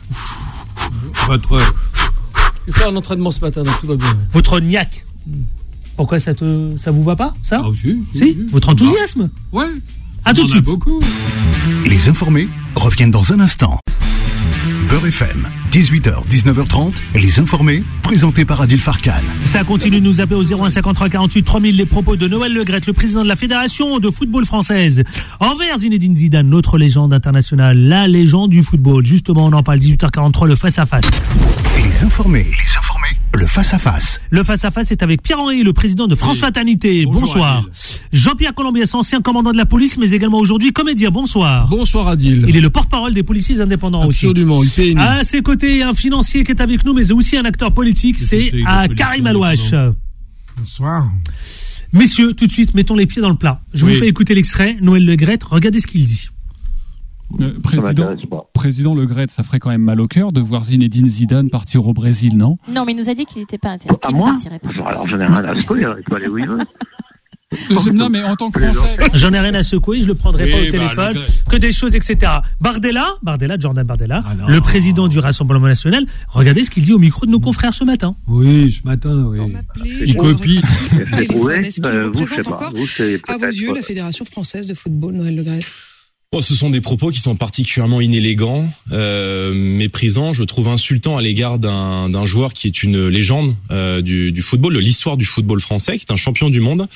Votre J'ai fait un entraînement ce matin, donc tout va bien. votre niaque. Pourquoi ça te ça vous va pas ça? Ah, si, si, Si, si. votre enthousiasme. Ouais. À tout de On en a suite. beaucoup. Les informés reviennent dans un instant. Beurre F M, dix-huit heures, dix-neuf heures trente, les informés, présentés par Adil Farkan. Ça continue de nous appeler au zéro un cinquante-trois quarante-huit trois mille les propos de Noël Le Graët, le président de la Fédération de football française, envers Zinedine Zidane, notre légende internationale, la légende du football. Justement, on en parle, dix-huit heures quarante-trois, le face-à-face. Les informés, les informés, le face-à-face. Le face-à-face est avec Pierre-Henri, le président de France Oui. Fraternité. Bonjour, Bonsoir. Adil. Jean-Pierre Colombiès, ancien commandant de la police, mais également aujourd'hui comédien. Bonsoir. Bonsoir Adil. Il est le porte-parole des policiers indépendants Absolument, aussi. U P N I. À ses côtés, il y a un financier qui est avec nous, mais aussi un acteur politique, c'est c'est à les policiers Karim Alouache. Bonsoir. Messieurs, tout de suite, mettons les pieds dans le plat. Je Oui. vous fais écouter l'extrait. Noël Le Graët, regardez ce qu'il dit. Euh, président, président Le Graët, ça ferait quand même mal au cœur de voir Zinedine Zidane partir au Brésil, non? Non, mais il nous a dit qu'il n'était pas intéressé. À qu'il ne moi partirait pas. Alors j'en ai rien à secouer, il peut aller où il veut. Euh, Non, mais en tant que Français. J'en ai rien à secouer, je le prendrai Oui, pas au bah, téléphone, Le Graët. que des choses, et cetera. Bardella, Bardella, Jordan Bardella, Ah non. le président du Rassemblement National, regardez ce qu'il dit au micro de nos confrères ce matin. Oui, ce matin, oui. Il copie. C'est prouvé, Est-ce qu'il euh, vous vous, je sais représente pas. encore, Vous, c'est à vos peut-être. yeux, la Fédération française de football, Noël Le Graët? Oh, ce sont des propos qui sont particulièrement inélégants, euh, méprisants, je trouve insultants à l'égard d'un d'un joueur qui est une légende euh, du, du football, de l'histoire du football français, qui est un champion du monde.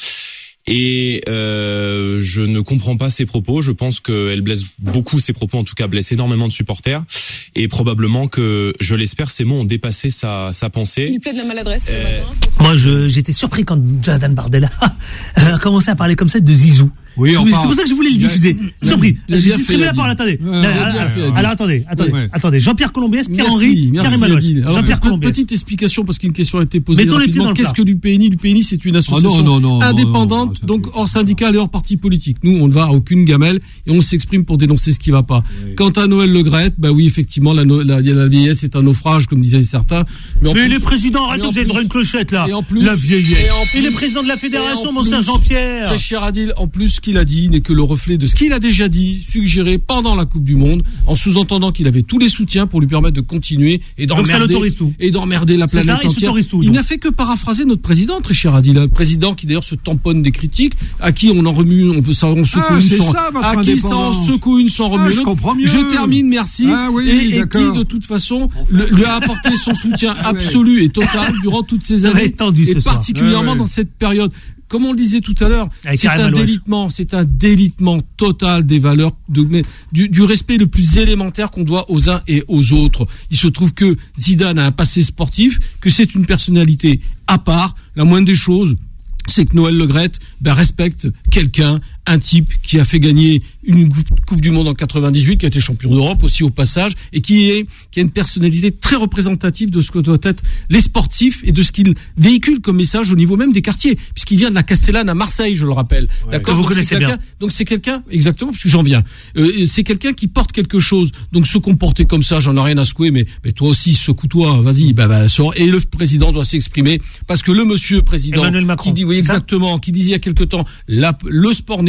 Et euh, je ne comprends pas ces propos. Je pense qu'elle blesse beaucoup, ces propos en tout cas blessent énormément de supporters. Et probablement que, je l'espère, ces mots ont dépassé sa, sa pensée. Il plaît de la maladresse ce Euh, matin. Moi, je, j'étais surpris quand Jordan Bardella a commencé à parler comme ça de Zizou. Oui, Je- enfin, c'est pour ça que je voulais le il a- diffuser. il a- Surpris. il a J'ai bien distribué fait, la parole. Adil. Attendez. Ouais, il a Là, bien fait, alors, Adil. attendez, attendez, Ouais. attendez. Jean-Pierre Colombiès, Pierre-Henri, Merci, merci Karim Alouache. Adil. Alors, Jean-Pierre pe- Colombiès. petite explication parce qu'une question a été posée Mettons les pieds rapidement. dans le Qu'est-ce plat. que l'U P N I? L'U P N I, c'est une association Ah non, non, non, indépendante, non, ça donc fait- hors syndical et hors parti politique. Nous, on ne va à aucune gamelle et on s'exprime pour dénoncer ce qui va pas. Oui. Quant à Noël Le Graët, bah oui, effectivement, la, no- la, la vieillesse est un naufrage, comme disaient certains. en Mais plus- les présidents, arrêtez, et en vous êtes plus- dans une clochette, là. et en plus- La vieillesse. et en Et les plus- présidents de la et fédération, en mon cher plus- Jean-Pierre. Très cher Adil, en plus, ce qu'il a dit n'est que le reflet de ce qu'il a déjà dit, suggéré pendant la Coupe du Monde, en sous-entendant qu'il avait tous les soutiens pour lui permettre de continuer et Donc ça d'emmerder, l'autorise tout. et d'emmerder la C'est planète ça, il entière. s'autorise tout, Il donc. n'a fait que paraphraser notre président, très cher Adil, un président qui d'ailleurs se tamponne des critiques, à qui on en remue, on peut ça en secoue Ah, une c'est sans, ça, votre à qui ça en indépendance. secoue une sans remuer Ah, je l'autre. comprends mieux. Je termine, merci. Ah oui, et, et qui, d'accord. de toute façon, le- lui a apporté son soutien Ah ouais. absolu et total durant toutes ces Ça va années, être tendu ce et soir. particulièrement Ouais, ouais. dans cette période. Comme on le disait tout à l'heure, Avec c'est Karim un Alouache. délitement, c'est un délitement total des valeurs, de, mais du, du respect le plus élémentaire qu'on doit aux uns et aux autres. Il se trouve que Zidane a un passé sportif, que c'est une personnalité à part. La moindre des choses, c'est que Noël Le Graët ben, respecte quelqu'un, un type qui a fait gagner une Coupe du Monde en quatre-vingt-dix-huit, qui a été champion d'Europe aussi au passage, et qui est qui a une personnalité très représentative de ce que doivent être les sportifs et de ce qu'il véhicule comme message au niveau même des quartiers, puisqu'il vient de la Castellane à Marseille, je le rappelle. D'accord. Que vous Donc, c'est connaissez quelqu'un- bien. Donc c'est quelqu'un, exactement, parce que j'en viens. Euh, c'est quelqu'un qui porte quelque chose. Donc se comporter comme ça, j'en ai rien à secouer, mais, mais toi aussi, secoue-toi, vas-y, bah, bah, sors. Et le président doit s'exprimer, parce que le monsieur président, Emmanuel Macron, qui dit, oui, c'est ça exactement, qui disait il y a quelque temps, la- le sport n'est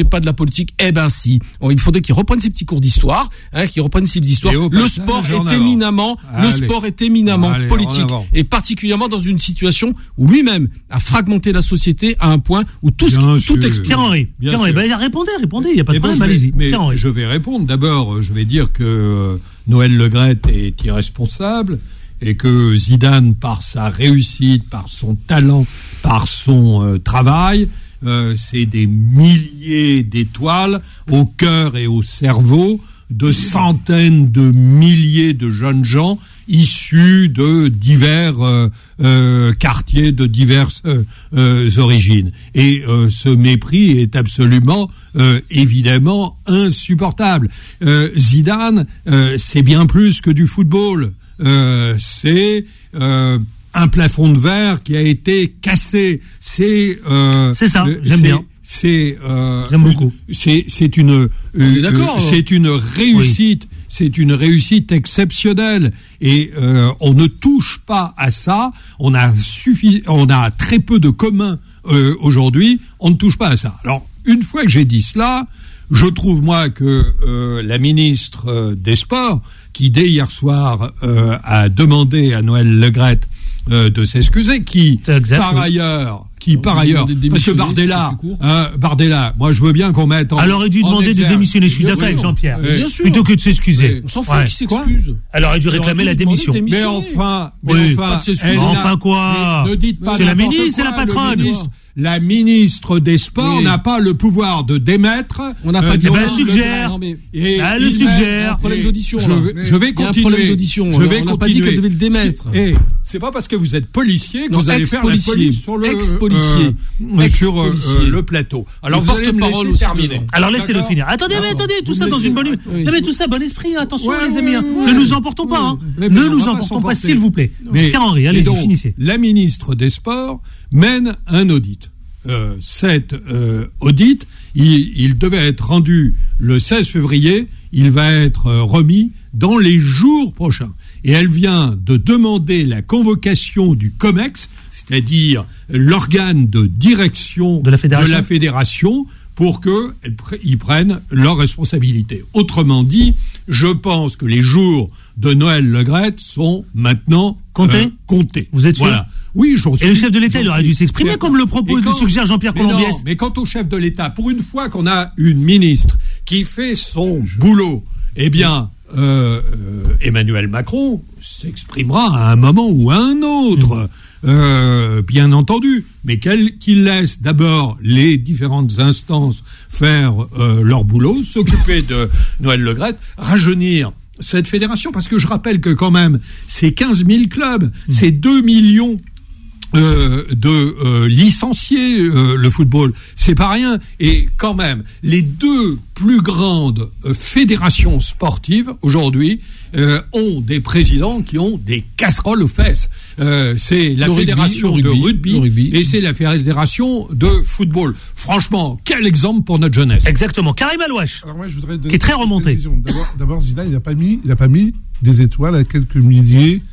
n'est pas de la politique. Eh ben si. Il faudrait qu'il reprenne ses petits cours d'histoire, hein, qu'il reprenne ses petits histoires. Le passage, sport est avant. éminemment, Allez. le sport est éminemment Allez, politique, et particulièrement dans une situation où lui-même a fragmenté la société à un point où tout, ce qui, tout explique. Pierre-Henri, Pierre-Henri, ben, répondez, répondez, il n'y a pas de Eh ben, problème, je vais- allez-y. Mais Pierre-Henri. je vais répondre. D'abord, je vais dire que euh, Noël Le Graët est irresponsable et que Zidane, par sa réussite, par son talent, par son euh, travail, euh, c'est des milliers d'étoiles au cœur et au cerveau de centaines de milliers de jeunes gens issus de divers euh, euh, quartiers, de diverses euh, euh, origines. Et euh, ce mépris est absolument, euh, évidemment, insupportable. Euh, Zidane, euh, c'est bien plus que du football. Euh, c'est euh, un plafond de verre qui a été cassé. C'est euh, C'est ça, euh, j'aime c'est- bien. C'est euh, J'aime beaucoup. C'est c'est une euh, est d'accord, euh, c'est une réussite. C'est une réussite exceptionnelle et euh, on ne touche pas à ça. On a suffi, on a très peu de communs euh, aujourd'hui. On ne touche pas à ça. Alors une fois que j'ai dit cela, je trouve moi que euh, la ministre euh, des Sports, qui dès hier soir euh, a demandé à Noël Le Graët euh, de s'excuser, qui exact, par oui. ailleurs, qui par lui ailleurs, demander de parce que démissionner, Bardella, c'est plus court. hein, Bardella, moi je veux bien qu'on mette en, Elle aurait dû en demander de exergue. démissionner, je suis Bien d'accord avec sûr. Jean-Pierre. Eh, Bien sûr. Plutôt que de s'excuser. On s'en fout Ouais. qui s'excuse. Elle aurait dû Elle aurait réclamer dû la lui demander de démission. Mais démissionner. enfin, mais Oui. enfin, Pas de s'excuser. elle Mais n'a- enfin quoi mais ne dites pas C'est la n'importe ministre, c'est quoi, la patronne. le ministre- La ministre des Sports Oui. n'a pas le pouvoir de démettre. On n'a pas dit Eh ben, ça. elle suggère. Non, mais Et Elle le il met- suggère. Il y a un problème et d'audition, Je, là. vais- Mais je vais il y a un continuer. problème d'audition. Je vais On n'a pas continuer. dit qu'elle devait le démettre. Et c'est pas parce que vous êtes policier que Non, vous allez faire la ex-policier. police sur le Ex-policier. euh, sur euh, Ex-policier. euh, le plateau. Alors Le vous allez me porte-parole laisser aussi, terminer. Laurent. Alors laissez-le D'accord. finir. Attendez, mais D'accord. attendez, tout Vous ça me dans laissez- une bonne humeur. Oui. Non mais tout ça, bon esprit, attention Ouais, les ouais, amis. hein. ouais. Ne nous emportons pas. hein. Mais Ne on nous va pas emportons pas, s'emporter. s'il vous plaît. Mais- Pierre-Henri, et allez-y, donc, finissez. La ministre des Sports mène un audit. Euh, cet euh, audit, il, il devait être rendu le seize février. Il va être euh, remis dans les jours prochains. Et elle vient de demander la convocation du COMEX, c'est-à-dire l'organe de direction De la fédération. de la fédération, pour qu'ils prennent leurs responsabilités. Autrement dit, je pense que les jours de Noël Le Graët sont maintenant Comptés euh, comptés. Vous êtes sûr? Voilà. Oui, j'en suis. Et le chef de l'État, il j'en aurait suis dû s'exprimer certain. comme le propose, Et le suggère Jean-Pierre mais non, Colombiès. mais quant au chef de l'État, pour une fois qu'on a une ministre qui fait son boulot, eh bien, euh, euh, Emmanuel Macron s'exprimera à un moment ou à un autre. Mmh. Euh, bien entendu, mais qu'elle- qu'il laisse d'abord les différentes instances faire euh, leur boulot, s'occuper de Noël Le Graët, rajeunir cette fédération, parce que je rappelle que quand même, c'est quinze mille clubs, c'est deux millions euh, de euh, licenciés, euh, le football, c'est pas rien. Et quand même, les deux plus grandes euh, fédérations sportives aujourd'hui euh, ont des présidents qui ont des casseroles aux fesses. Euh, c'est la Le rugby, fédération le de rugby, rugby, le rugby. et c'est la fédération de football. Franchement, quel exemple pour notre jeunesse. Exactement. Karim Alouache, Alors moi, je voudrais donner qui est très une remonté. précision. D'abord, d'abord, Zidane, il n'a pas mis, il n'a pas mis des étoiles à quelques milliers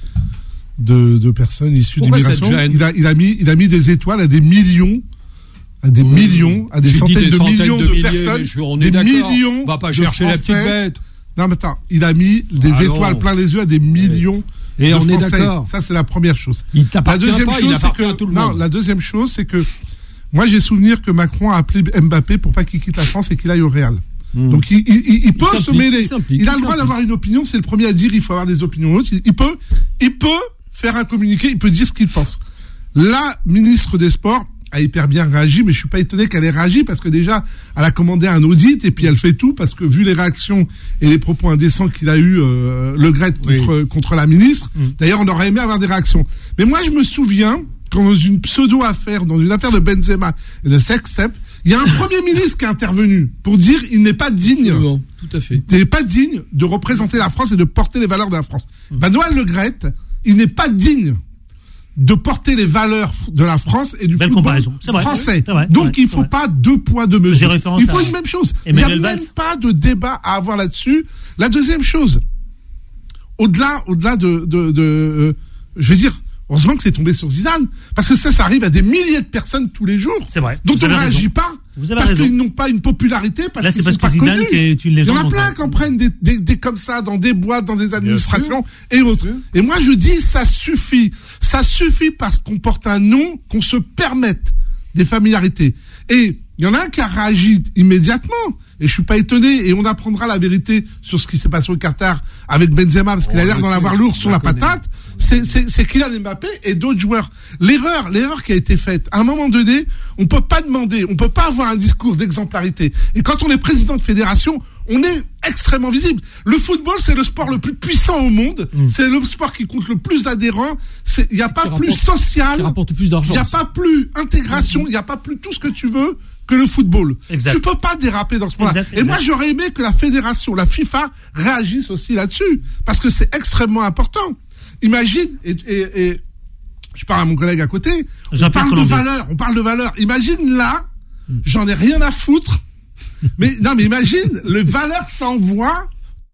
de, de personnes issues Pourquoi d'immigration. cette gêne Il a, il a mis, il a mis des étoiles à des millions, à des millions, à des Tu dis centaines, des de, centaines millions de de, milliers, personnes, mais je- on est des d'accord. millions. On va pas de chercher la petite Français. bête. Non, mais attends, il a mis des Ah étoiles non. plein les yeux à des millions. Et de on est Français. d'accord. Ça, c'est la première chose. Il La t'appartient deuxième pas, il chose, c'est appartient que à tout le non, monde. la deuxième chose, c'est que moi, j'ai souvenir que Macron a appelé Mbappé pour pas qu'il quitte la France et qu'il aille au Real. Mmh. Donc il, il, il- il peut Il se s'implique, mêler. il s'implique, Il a il le droit s'implique. d'avoir une opinion. C'est le premier à dire il faut avoir des opinions. L'autre, il, il peut, il peut faire un communiqué. Il peut dire ce qu'il pense. La ministre des Sports a hyper bien réagi, mais je suis pas étonné qu'elle ait réagi parce que déjà, elle a commandé un audit et puis elle fait tout parce que vu les réactions et les propos indécents qu'il a eu euh, Le Graët contre, contre la ministre. Mmh. D'ailleurs, on aurait aimé avoir des réactions. Mais moi, je me souviens quand dans une pseudo-affaire, dans une affaire de Benzema et de Sextep, il y a un premier ministre qui est intervenu pour dire il n'est pas digne. Absolument, tout à fait. Il n'est pas digne de représenter la France et de porter les valeurs de la France. Ben, Noël Le Graët, il n'est pas digne de porter les valeurs de la France et du Belle football comparaison. C'est vrai. français. C'est vrai, c'est Donc vrai, il c'est faut vrai. pas deux poids deux Faisais mesures. référence Il faut à une même chose. Il n'y a Emmanuel même Valls. pas de débat à avoir là-dessus. La deuxième chose, au-delà, au-delà de, de, de euh, je veux dire, Heureusement que c'est tombé sur Zidane, parce que ça, ça arrive à des milliers de personnes tous les jours. C'est vrai. Dont on ne réagit pas, parce qu'ils n'ont pas une popularité, parce Là, qu'ils c'est sont parce pas que Zidane connus. qui est une légende. Il y en a plein qui en prennent des, des, des comme ça dans des boîtes, dans des administrations et autres. Et moi, je dis, ça suffit. Ça suffit parce qu'on porte un nom, qu'on se permette des familiarités. Et il y en a un qui a réagi immédiatement. Et je suis pas étonné, et on apprendra la vérité sur ce qui s'est passé au Qatar avec Benzema, parce qu'il oh, a l'air d'en avoir lourd sur la connaît. patate. C'est, c'est, c'est Kylian Mbappé et d'autres joueurs. L'erreur, l'erreur qui a été faite, à un moment donné, on peut pas demander, on peut pas avoir un discours d'exemplarité. Et quand on est président de fédération, on est extrêmement visible. Le football, c'est le sport le plus puissant au monde. Mmh. C'est le sport qui compte le plus d'adhérents. Il n'y a pas plus rapporte, social. Il n'y a pas plus intégration. Il n'y a pas plus tout ce que tu veux que le football. Exact. Tu peux pas déraper dans ce point-là. Exact, exact. Et moi, j'aurais aimé que la fédération, la FIFA, réagisse aussi là-dessus. Parce que c'est extrêmement important. Imagine, et, et, et je parle à mon collègue à côté, on parle de valeur, on parle de valeur. Imagine là, j'en ai rien à foutre. Mais non, mais imagine le valeur que ça envoie.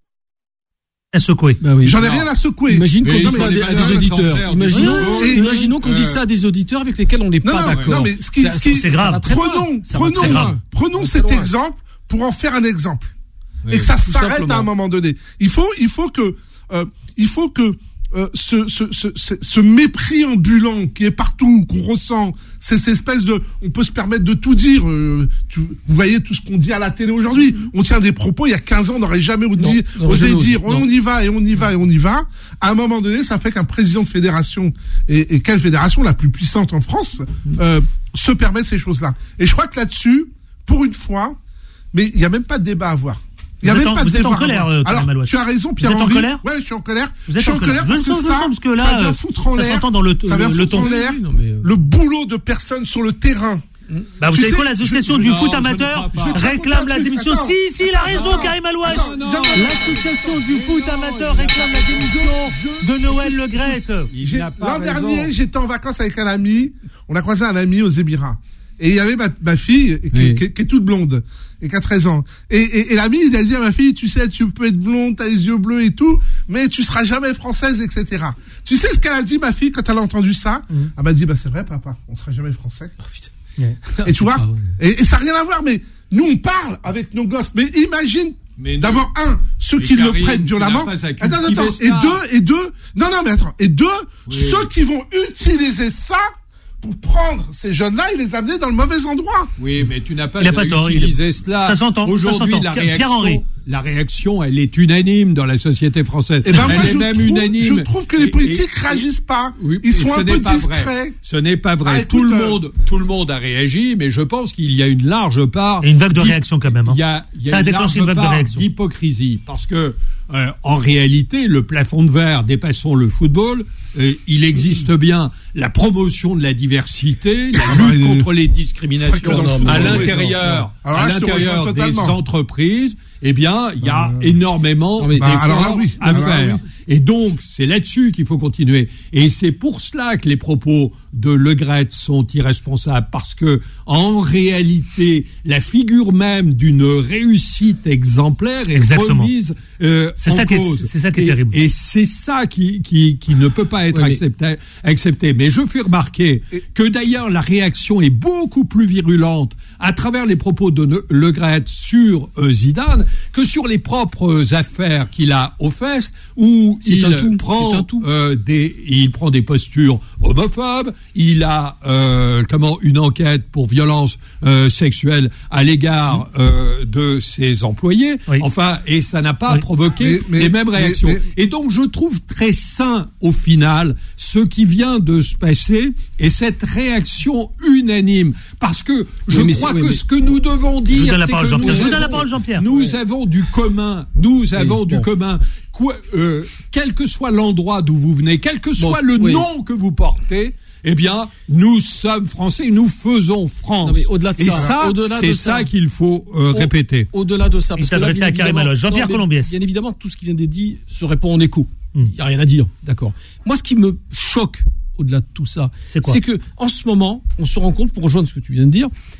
À secouer. Bah oui. J'en ai non. rien à secouer. Imagine qu'on dit ça à des, à des auditeurs. Imaginons, et, imaginons qu'on euh, dit ça à des auditeurs avec lesquels on n'est pas non, d'accord. Non, mais ce qui, ce qui, c'est grave. Prenons, prenons, prenons cet exemple pour en faire un exemple. Oui, et que ça s'arrête simplement. À un moment donné. Il faut, il faut que, euh, il faut que, Euh, ce, ce, ce, ce, ce mépris ambulant qui est partout, qu'on ressent, c'est cette espèce de, on peut se permettre de tout dire. Euh, tu, vous voyez tout ce qu'on dit à la télé aujourd'hui. Mm-hmm. On tient des propos, il y a quinze ans, on n'aurait jamais osé, non, non, osé dire, non. on y va et on y va et on y va. À un moment donné, ça fait qu'un président de fédération, et, et quelle fédération la plus puissante en France, euh, se permet ces choses-là. Et je crois que là-dessus, pour une fois, mais il n'y a même pas de débat à avoir. Il n'y a même en, pas de débat. En colère, euh, Alors, Malouette. Tu as raison, Pierre-Henri. Vous êtes en colère ? Ouais, je suis en colère. Vous êtes je suis en colère, colère parce que ça, parce que là, ça vient foutre en l'air. Dans le, ça vient le, foutre le en l'air non, mais... le boulot de personnes sur le terrain. Bah, vous tu savez sais, quoi, l'association je, du non, foot amateur réclame la démission. Attends, si, si, il a raison, Karim Alouache. L'association du foot amateur réclame la démission de Noël Le Graët. L'an dernier, j'étais en vacances avec un ami. On a croisé un ami aux Émirats. Et il y avait ma, ma fille, qui, oui. qui, qui est toute blonde, et qui a treize ans. Et, et, et l'ami, il a dit à ma fille, tu sais, tu peux être blonde, t'as les yeux bleus et tout, mais tu seras jamais française, et cetera. Tu sais ce qu'elle a dit, ma fille, quand elle a entendu ça? Mmh. Elle m'a dit, bah c'est vrai, papa, on sera jamais français. Oh, putain. Yeah. Et tu vois, et, et ça n'a rien à voir, mais nous, on parle avec nos gosses. Mais imagine, mais d'abord, un, ceux qui Karim, le prennent violemment. Attends, attends, et deux, et deux, non, non, mais attends, et deux, oui. ceux qui vont utiliser ça pour prendre ces jeunes-là et les amener dans le mauvais endroit. Oui, mais tu n'as pas, il a pas utilisé tort, cela. Ça s'entend. Aujourd'hui, la réaction, la réaction, elle est unanime dans la société française. Et ben elle moi, est je même trouve, unanime. Je trouve que les politiques et, et, réagissent pas. Oui, Ils sont un peu discrets. Vrai. Ce n'est pas vrai. Ah, tout écoute, le monde, tout le monde a réagi, mais je pense qu'il y a une large part. Et une vague de réaction quand même. Hein. Il y a, il y a ça a une déclenché large une vague part de réaction. d'hypocrisie, parce que euh, en réalité, le plafond de verre, dépassons le football. Euh, il existe bien la promotion de la diversité, la lutte contre les discriminations à l'intérieur, à l'intérieur des entreprises. Eh bien, il y a euh... énormément bah, d'efforts alors là, oui. à alors faire. Là, oui. Et donc, c'est là-dessus qu'il faut continuer. Et c'est pour cela que les propos de Le Graët sont irresponsables, parce que en réalité, la figure même d'une réussite exemplaire est Exactement. remise euh, c'est en ça cause. Qui est, c'est ça qui est et, terrible. Et c'est ça qui, qui, qui ne peut pas être oui, accepté, mais... accepté. Mais je fais remarquer et... que d'ailleurs, la réaction est beaucoup plus virulente à travers les propos de Le Graët sur euh, Zidane que sur les propres affaires qu'il a aux fesses, où c'est il tout, prend euh, des, il prend des postures homophobes, il a euh, comment une enquête pour violence euh, sexuelle à l'égard euh, de ses employés. Oui. Enfin, et ça n'a pas oui. provoqué mais, mais, les mêmes réactions. Mais, mais... Et donc, je trouve très sain au final ce qui vient de se passer et cette réaction unanime, parce que je oui, crois que oui, ce que nous devons dire, c'est que nous, avons, la parole, Jean-Pierre. nous oui. avons du commun, nous avons oui, du bon. commun. Quoi, euh, quel que soit l'endroit d'où vous venez, quel que soit bon, le oui. nom que vous portez, eh bien, nous sommes français, nous faisons France. Non, mais au-delà de et ça, ça au-delà c'est de ça, ça qu'il faut euh, au, répéter. Au-delà de ça, il s'adressait à Karim Alouache. Jean-Pierre Colombiès. Bien évidemment, tout ce qui vient d'être dit se répond en écho. Il mm. n'y a rien à dire, d'accord. Moi, ce qui me choque au-delà de tout ça, c'est, c'est que en ce moment, on se rend compte, pour rejoindre ce que tu viens de dire,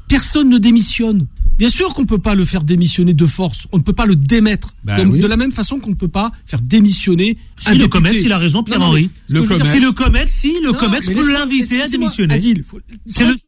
personne ne démissionne. Bien sûr qu'on ne peut pas le faire démissionner de force. On ne peut pas le démettre. Bah, Comme, oui. De la même façon qu'on ne peut pas faire démissionner si un le député. Comex, il a raison, Pierre-Henri. Le Comex. Si le Comex, si le non, Comex peut l'inviter à démissionner. Adil, faut... C'est le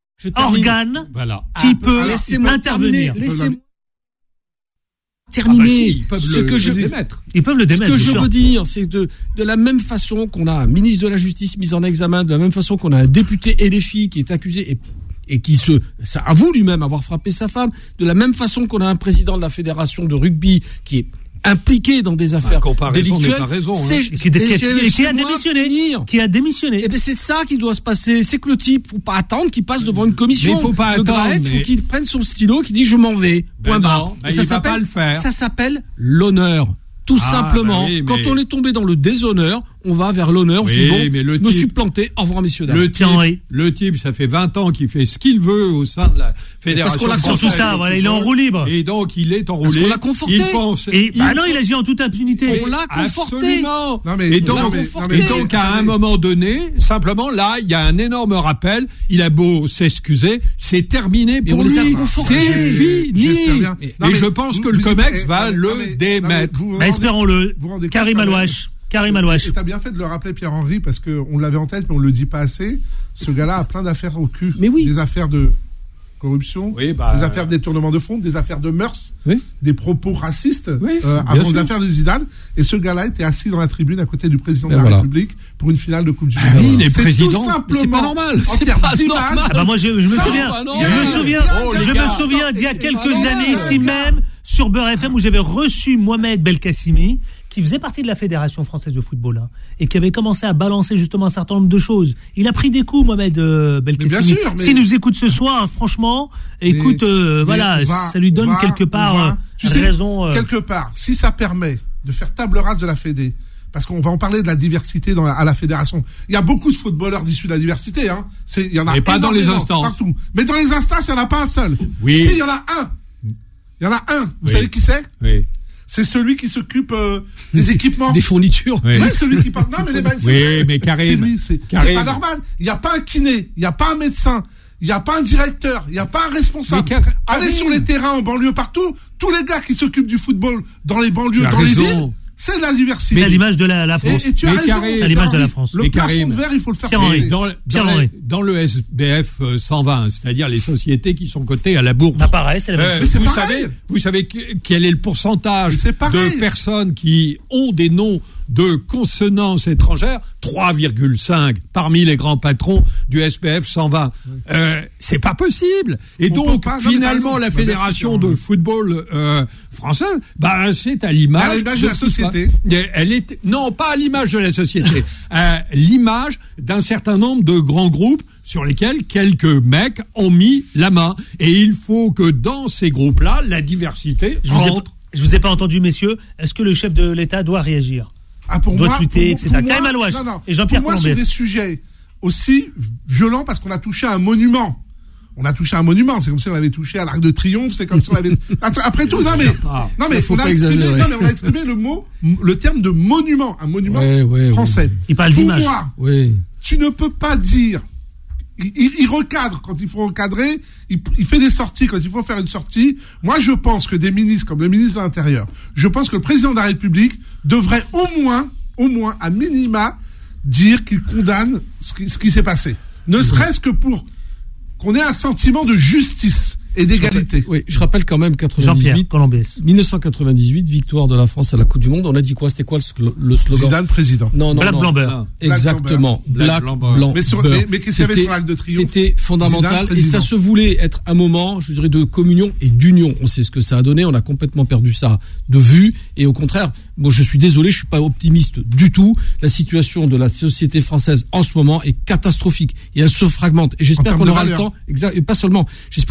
organe voilà. qui ah, peut laissez-moi intervenir. Laissez-moi terminer. Ah bah si, ils peuvent ce le, que je démettre. Ils peuvent le démettre. Ce que je sûr. veux dire, c'est de de la même façon qu'on a un ministre de la Justice mis en examen, de la même façon qu'on a un député L F I qui est accusé et et qui se, ça avoue lui-même avoir frappé sa femme, de la même façon qu'on a un président de la fédération de rugby qui est impliqué dans des affaires bah, délictuelles, pas raison, hein. qui, qui, qui, qui a démissionné, qui a démissionné. Et ben c'est ça qui doit se passer, c'est que le type, faut pas attendre qu'il passe devant une commission. Mais il faut pas le attendre, Graët, mais... faut qu'il prenne son stylo, qu'il dit je m'en vais. Point ben barre. Ben ça s'appelle, pas le faire. Ça s'appelle l'honneur. Tout ah, simplement, bah oui, mais... quand on est tombé dans le déshonneur, on va vers l'honneur. Oui, bon, mais le me type, suis planté. Au revoir, messieurs dames. Le type, le type, ça fait vingt ans qu'il fait ce qu'il veut au sein de la fédération. Parce qu'on l'a surtout ça, voilà, il est en roue libre. Et donc, il est enroulé. Parce qu'on l'a conforté. Il pense, et, il bah non, il agit en toute impunité. On l'a conforté. Absolument. Non, mais, et donc, non, mais, non, mais, et donc à un moment donné, simplement, là, il y a un énorme rappel. Il a beau s'excuser, c'est terminé pour lui. C'est fini. Et je pense que le Comex va le démettre. Espérons-le. Karim Alouache. Karim Alouache. Et t'as bien fait de le rappeler, Pierre-Henri, parce qu'on l'avait en tête, mais on le dit pas assez. Ce gars-là a plein d'affaires au cul. Mais oui. Des affaires de corruption, oui, bah, des affaires de détournement de fonds, des affaires de mœurs, oui. des propos racistes, oui, euh, avant l'affaire de Zidane. Et ce gars-là était assis dans la tribune à côté du président et de la voilà. République pour une finale de Coupe du Monde. Ah oui, les c'est présidents, tout simplement, c'est pas normal. En termes d'image. Ah bah moi, je, je me souviens, je me souviens, oh, je gars, me souviens d'il y a quelques non, années ici même sur Beurre F M où j'avais reçu Mohamed Belkacemi, qui faisait partie de la Fédération française de football, hein, et qui avait commencé à balancer justement un certain nombre de choses. Il a pris des coups, Mohamed euh, Belkacemi. Mais... S'il nous écoute ce soir, franchement, écoute, euh, voilà, va, ça lui donne va, quelque part va, tu sais, raison. Euh... Quelque part, si ça permet de faire table rase de la Fédé, parce qu'on va en parler de la diversité dans la, à la fédération. Il y a beaucoup de footballeurs issus de la diversité, hein. C'est, il y en a mais pas dans les instances. Partout. Mais dans les instances, il n'y en a pas un seul. Oui. Si, il y en a un. Il y en a un. Vous oui. savez qui c'est? Oui. C'est celui qui s'occupe euh, des équipements. Des fournitures. Oui, ouais, celui qui parle. Non, mais les mecs. Oui, mais Karim. C'est lui, c'est, c'est pas normal. Il n'y a pas un kiné, il n'y a pas un médecin, il n'y a pas un directeur, il n'y a pas un responsable. Car... Allez sur les terrains en banlieue partout, tous les gars qui s'occupent du football dans les banlieues, dans raison. les villes. C'est de la diversité. Mais à l'image de la, la France. Et, et tu as raison. C'est à l'image de la France. Le plafond de verre, il faut le faire. Dans, dans, la, dans le S B F cent vingt, c'est-à-dire les sociétés qui sont cotées à la bourse. Bah pareil, c'est la même euh, chose. Vous savez, vous savez quel est le pourcentage de personnes qui ont des noms de consonance étrangère, trois virgule cinq parmi les grands patrons du S P F cent vingt. Euh, c'est pas possible. Et on donc, pas, finalement, la fédération de football euh, française, bah, c'est à l'image, à l'image de, de la société. Elle est, non, pas à l'image de la société, à l'image d'un certain nombre de grands groupes sur lesquels quelques mecs ont mis la main. Et il faut que dans ces groupes-là, la diversité je rentre. Vous ai, je vous ai pas entendu, messieurs. Est-ce que le chef de l'État doit réagir? Ah, pour doit moi, tweeter, pour, et cetera. Karim Alouache et Jean-Pierre Pour moi, Colombès. sur des sujets aussi violents parce qu'on a touché à un monument. On a touché à un monument. C'est comme si on avait touché à l'Arc de Triomphe. C'est comme si on avait. Après tout, non mais, non mais, on a exprimé, non mais on a exprimé le mot, le terme de monument, un monument ouais, ouais, français. Ouais. Il parle d'image. Pour moi, oui. tu ne peux pas dire. Il, il, il recadre quand il faut recadrer, il, il fait des sorties quand il faut faire une sortie. Moi, je pense que des ministres comme le ministre de l'Intérieur, je pense que le président de la République devrait au moins, au moins, à minima, dire qu'il condamne ce qui, ce qui s'est passé. Ne serait-ce que pour qu'on ait un sentiment de justice et d'égalité. Je rappelle, oui, je rappelle quand même quatre-vingt-dix-huit, dix-neuf cent quatre-vingt-dix-huit, victoire de la France à la Coupe du Monde. On a dit quoi? C'était quoi le, le slogan? Zidane président. Non, non, Black non. Blanc. Exactement. Black, Black Blanc. Mais, sur, mais, mais qu'est-ce qu'il y avait sur l'Arc de Triomphe? C'était fondamental et ça se voulait être un moment, je dirais, de communion et d'union. On sait ce que ça a donné. On a complètement perdu ça de vue et au contraire, bon, je suis désolé, je suis pas optimiste du tout. La situation de la société française en ce moment est catastrophique et elle se fragmente. Et j'espère qu'on aura le temps, exact, et pas seulement, j'espère qu'on aura le temps de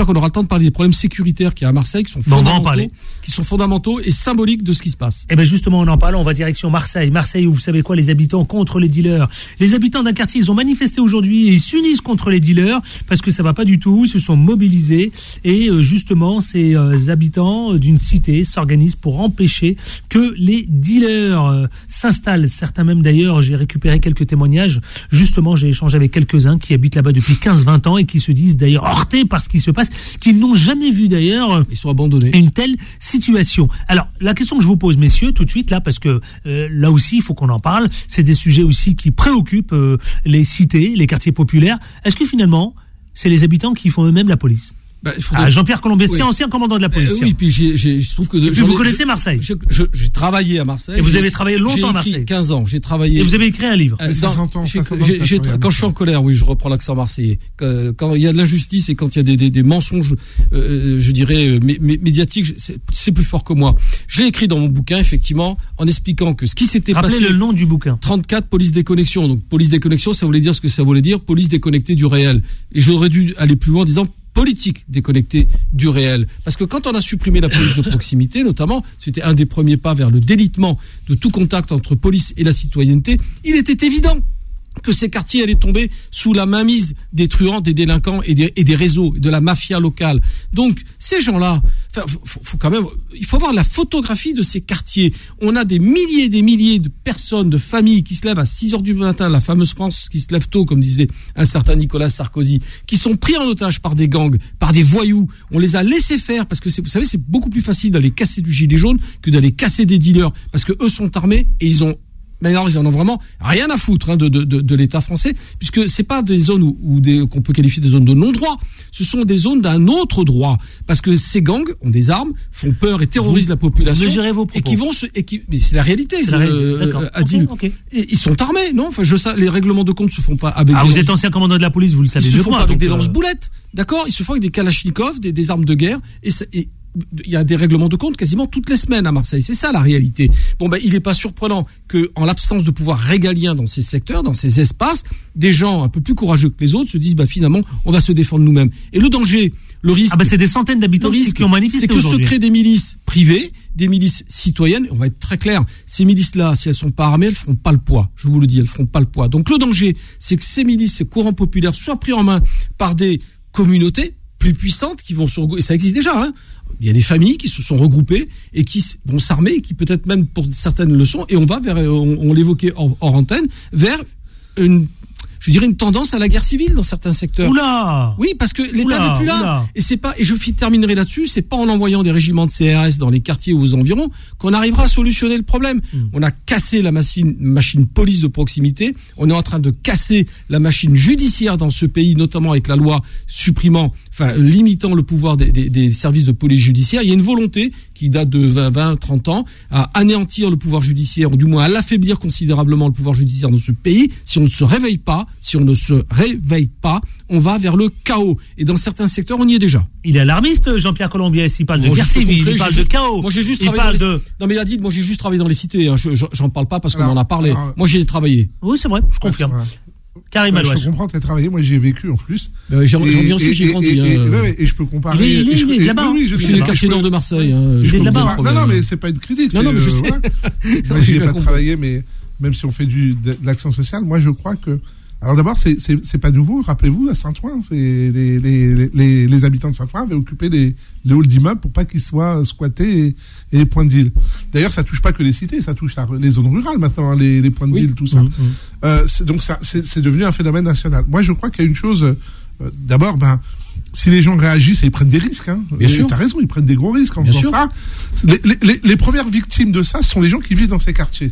parler des problèmes sécuritaires qu'il y a à Marseille, qui sont bon, fondamentaux, on va en parler. qui sont fondamentaux et symboliques de ce qui se passe. Eh ben justement, on en parle. On va direction Marseille. Marseille, où vous savez quoi, les habitants contre les dealers. Les habitants d'un quartier, ils ont manifesté aujourd'hui et ils s'unissent contre les dealers parce que ça va pas du tout. Ils se sont mobilisés et euh, justement, ces euh, habitants d'une cité s'organisent pour empêcher que les dealers euh, s'installent. Certains même d'ailleurs, j'ai récupéré quelques témoignages. Justement, j'ai échangé avec quelques-uns qui habitent là-bas depuis quinze vingt ans et qui se disent d'ailleurs heurtés par ce qui se passe, qu'ils n'ont jamais vu d'ailleurs. Ils sont abandonnés. Une telle situation. Alors, la question que je vous pose, messieurs, tout de suite là, parce que euh, là aussi, il faut qu'on en parle. C'est des sujets aussi qui préoccupent euh, les cités, les quartiers populaires. Est-ce que finalement, c'est les habitants qui font eux-mêmes la police? Bah, faudrait... ah, Jean-Pierre Colombier, oui. ancien commandant de la police. Euh, oui, puis j'ai, j'ai, je trouve que... De, et puis vous ai, connaissez Marseille. je, je, J'ai travaillé à Marseille. Et vous avez travaillé longtemps à Marseille. J'ai quinze ans, j'ai travaillé... Et vous avez écrit un livre. Euh, dans, j'ai, j'ai, j'ai, quand je suis en colère, oui, je reprends l'accent marseillais. Quand, quand il y a de l'injustice et quand il y a des, des, des mensonges, euh, je dirais, mé, mé, médiatiques, c'est, c'est plus fort que moi. Je l'ai écrit dans mon bouquin, effectivement, en expliquant que ce qui s'était Rappelez passé... Rappelez le nom du bouquin. trente-quatre, police déconnexion. Donc, police déconnexion, ça voulait dire ce que ça voulait dire, police déconnectée du réel. Et j'aurais dû aller plus loin en disant... politique déconnectée du réel. Parce que quand on a supprimé la police de proximité, notamment, c'était un des premiers pas vers le délitement de tout contact entre police et la citoyenneté, il était évident que ces quartiers allaient tomber sous la mainmise des truands, des délinquants et des, et des réseaux, de la mafia locale. Donc, ces gens-là, enfin, faut, faut quand même, il faut voir la photographie de ces quartiers. On a des milliers et des milliers de personnes, de familles qui se lèvent à six heures du matin, la fameuse France qui se lève tôt, comme disait un certain Nicolas Sarkozy, qui sont pris en otage par des gangs, par des voyous. On les a laissés faire parce que c'est, vous savez, c'est beaucoup plus facile d'aller casser du gilet jaune que d'aller casser des dealers parce que eux sont armés et ils ont mais alors, ils en ont vraiment rien à foutre hein, de, de, de, de l'État français, puisque c'est pas des zones où, où des, qu'on peut qualifier de zones de non-droit. Ce sont des zones d'un autre droit, parce que ces gangs ont des armes, font peur et terrorisent vous, la population, mesurez vos propos. et qui vont se, et qui, mais c'est la réalité, c'est, c'est la réalité. euh, Adil. Okay, okay. Et ils sont armés, non Enfin, je sais, les règlements de compte se font pas avec. Ah, des vous lance... êtes ancien commandant de la police, vous le savez. Ils se font moi, pas avec donc, des euh... lance-boulettes, d'accord Ils se font avec des kalachnikovs, des, des armes de guerre, et, et il y a des règlements de compte quasiment toutes les semaines à Marseille. C'est ça la réalité. Bon ben, il n'est pas surprenant que, en l'absence de pouvoir régalien dans ces secteurs, dans ces espaces, des gens un peu plus courageux que les autres se disent bah finalement on va se défendre nous-mêmes. Et le danger, le risque. Ah ben c'est des centaines d'habitants risque, qui ont manifesté c'est que aujourd'hui. se créent des milices privées, des milices citoyennes. On va être très clair. Ces milices-là, si elles sont pas armées, elles feront pas le poids. Je vous le dis, elles feront pas le poids. Donc le danger, c'est que ces milices, ces courants populaires soient pris en main par des communautés plus puissantes qui vont se regrouper. Et ça existe déjà, hein. Il y a des familles qui se sont regroupées et qui vont s'armer, et qui peut-être même pour certaines leçons, et on va vers, on, on l'évoquait hors, hors antenne, vers une, je dirais une tendance à la guerre civile dans certains secteurs. Oula! Oui, parce que l'État Oula, n'est plus là. oula. Et c'est pas, et je terminerai là-dessus, c'est pas en envoyant des régiments de C R S dans les quartiers ou aux environs qu'on arrivera à solutionner le problème. Mm. On a cassé la machine, machine police de proximité. On est en train de casser la machine judiciaire dans ce pays, notamment avec la loi supprimant, enfin, limitant le pouvoir des, des, des services de police judiciaire. Il y a une volonté qui date de vingt, vingt, trente ans à anéantir le pouvoir judiciaire, ou du moins à l'affaiblir considérablement le pouvoir judiciaire dans ce pays. Si on ne se réveille pas, si on ne se réveille pas, on va vers le chaos. Et dans certains secteurs, on y est déjà. Il est alarmiste, Jean-Pierre Colombier. Il parle bon, de guerre civile, concret, il parle juste, de chaos. Moi, j'ai juste il travaillé parle dans les... de... Non, mais Adil, moi, j'ai juste travaillé dans les cités. Hein. Je, je, j'en parle pas parce qu'on alors, en a parlé. alors, moi, j'y ai travaillé. Oui, c'est vrai, je confirme. Ouais, Karim ouais, Alouache. je comprends, tu as travaillé. Moi, j'y ai vécu en plus. Euh, j'en reviens aussi, j'ai grandi. Et, hein. et, et, et, et je peux comparer. Il est, il est, il est de là-bas. Oui, je suis des quartiers nord de Marseille. Hein. Il est de là-bas. Non, non, mais c'est pas une critique. Non, non, mais je sais. Moi, j'y ai pas travaillé, mais même si on fait du, de l'action sociale, moi, je crois que. Alors d'abord, c'est, c'est, c'est pas nouveau. Rappelez-vous, à Saint-Ouen, c'est les, les, les, les habitants de Saint-Ouen avaient occupé les, les halls d'immeubles pour pas qu'ils soient squattés et, et les points de deal. D'ailleurs, ça touche pas que les cités, ça touche la, les zones rurales maintenant, les, les points de oui. deal, tout ça. Mmh, mmh. Euh, c'est, donc ça, c'est, c'est devenu un phénomène national. Moi, je crois qu'il y a une chose. Euh, d'abord, ben, si les gens réagissent et ils prennent des risques, hein. Bien sûr. T'as raison, ils prennent des gros risques en Bien faisant sûr. ça. Les, les, les premières victimes de ça, ce sont les gens qui vivent dans ces quartiers.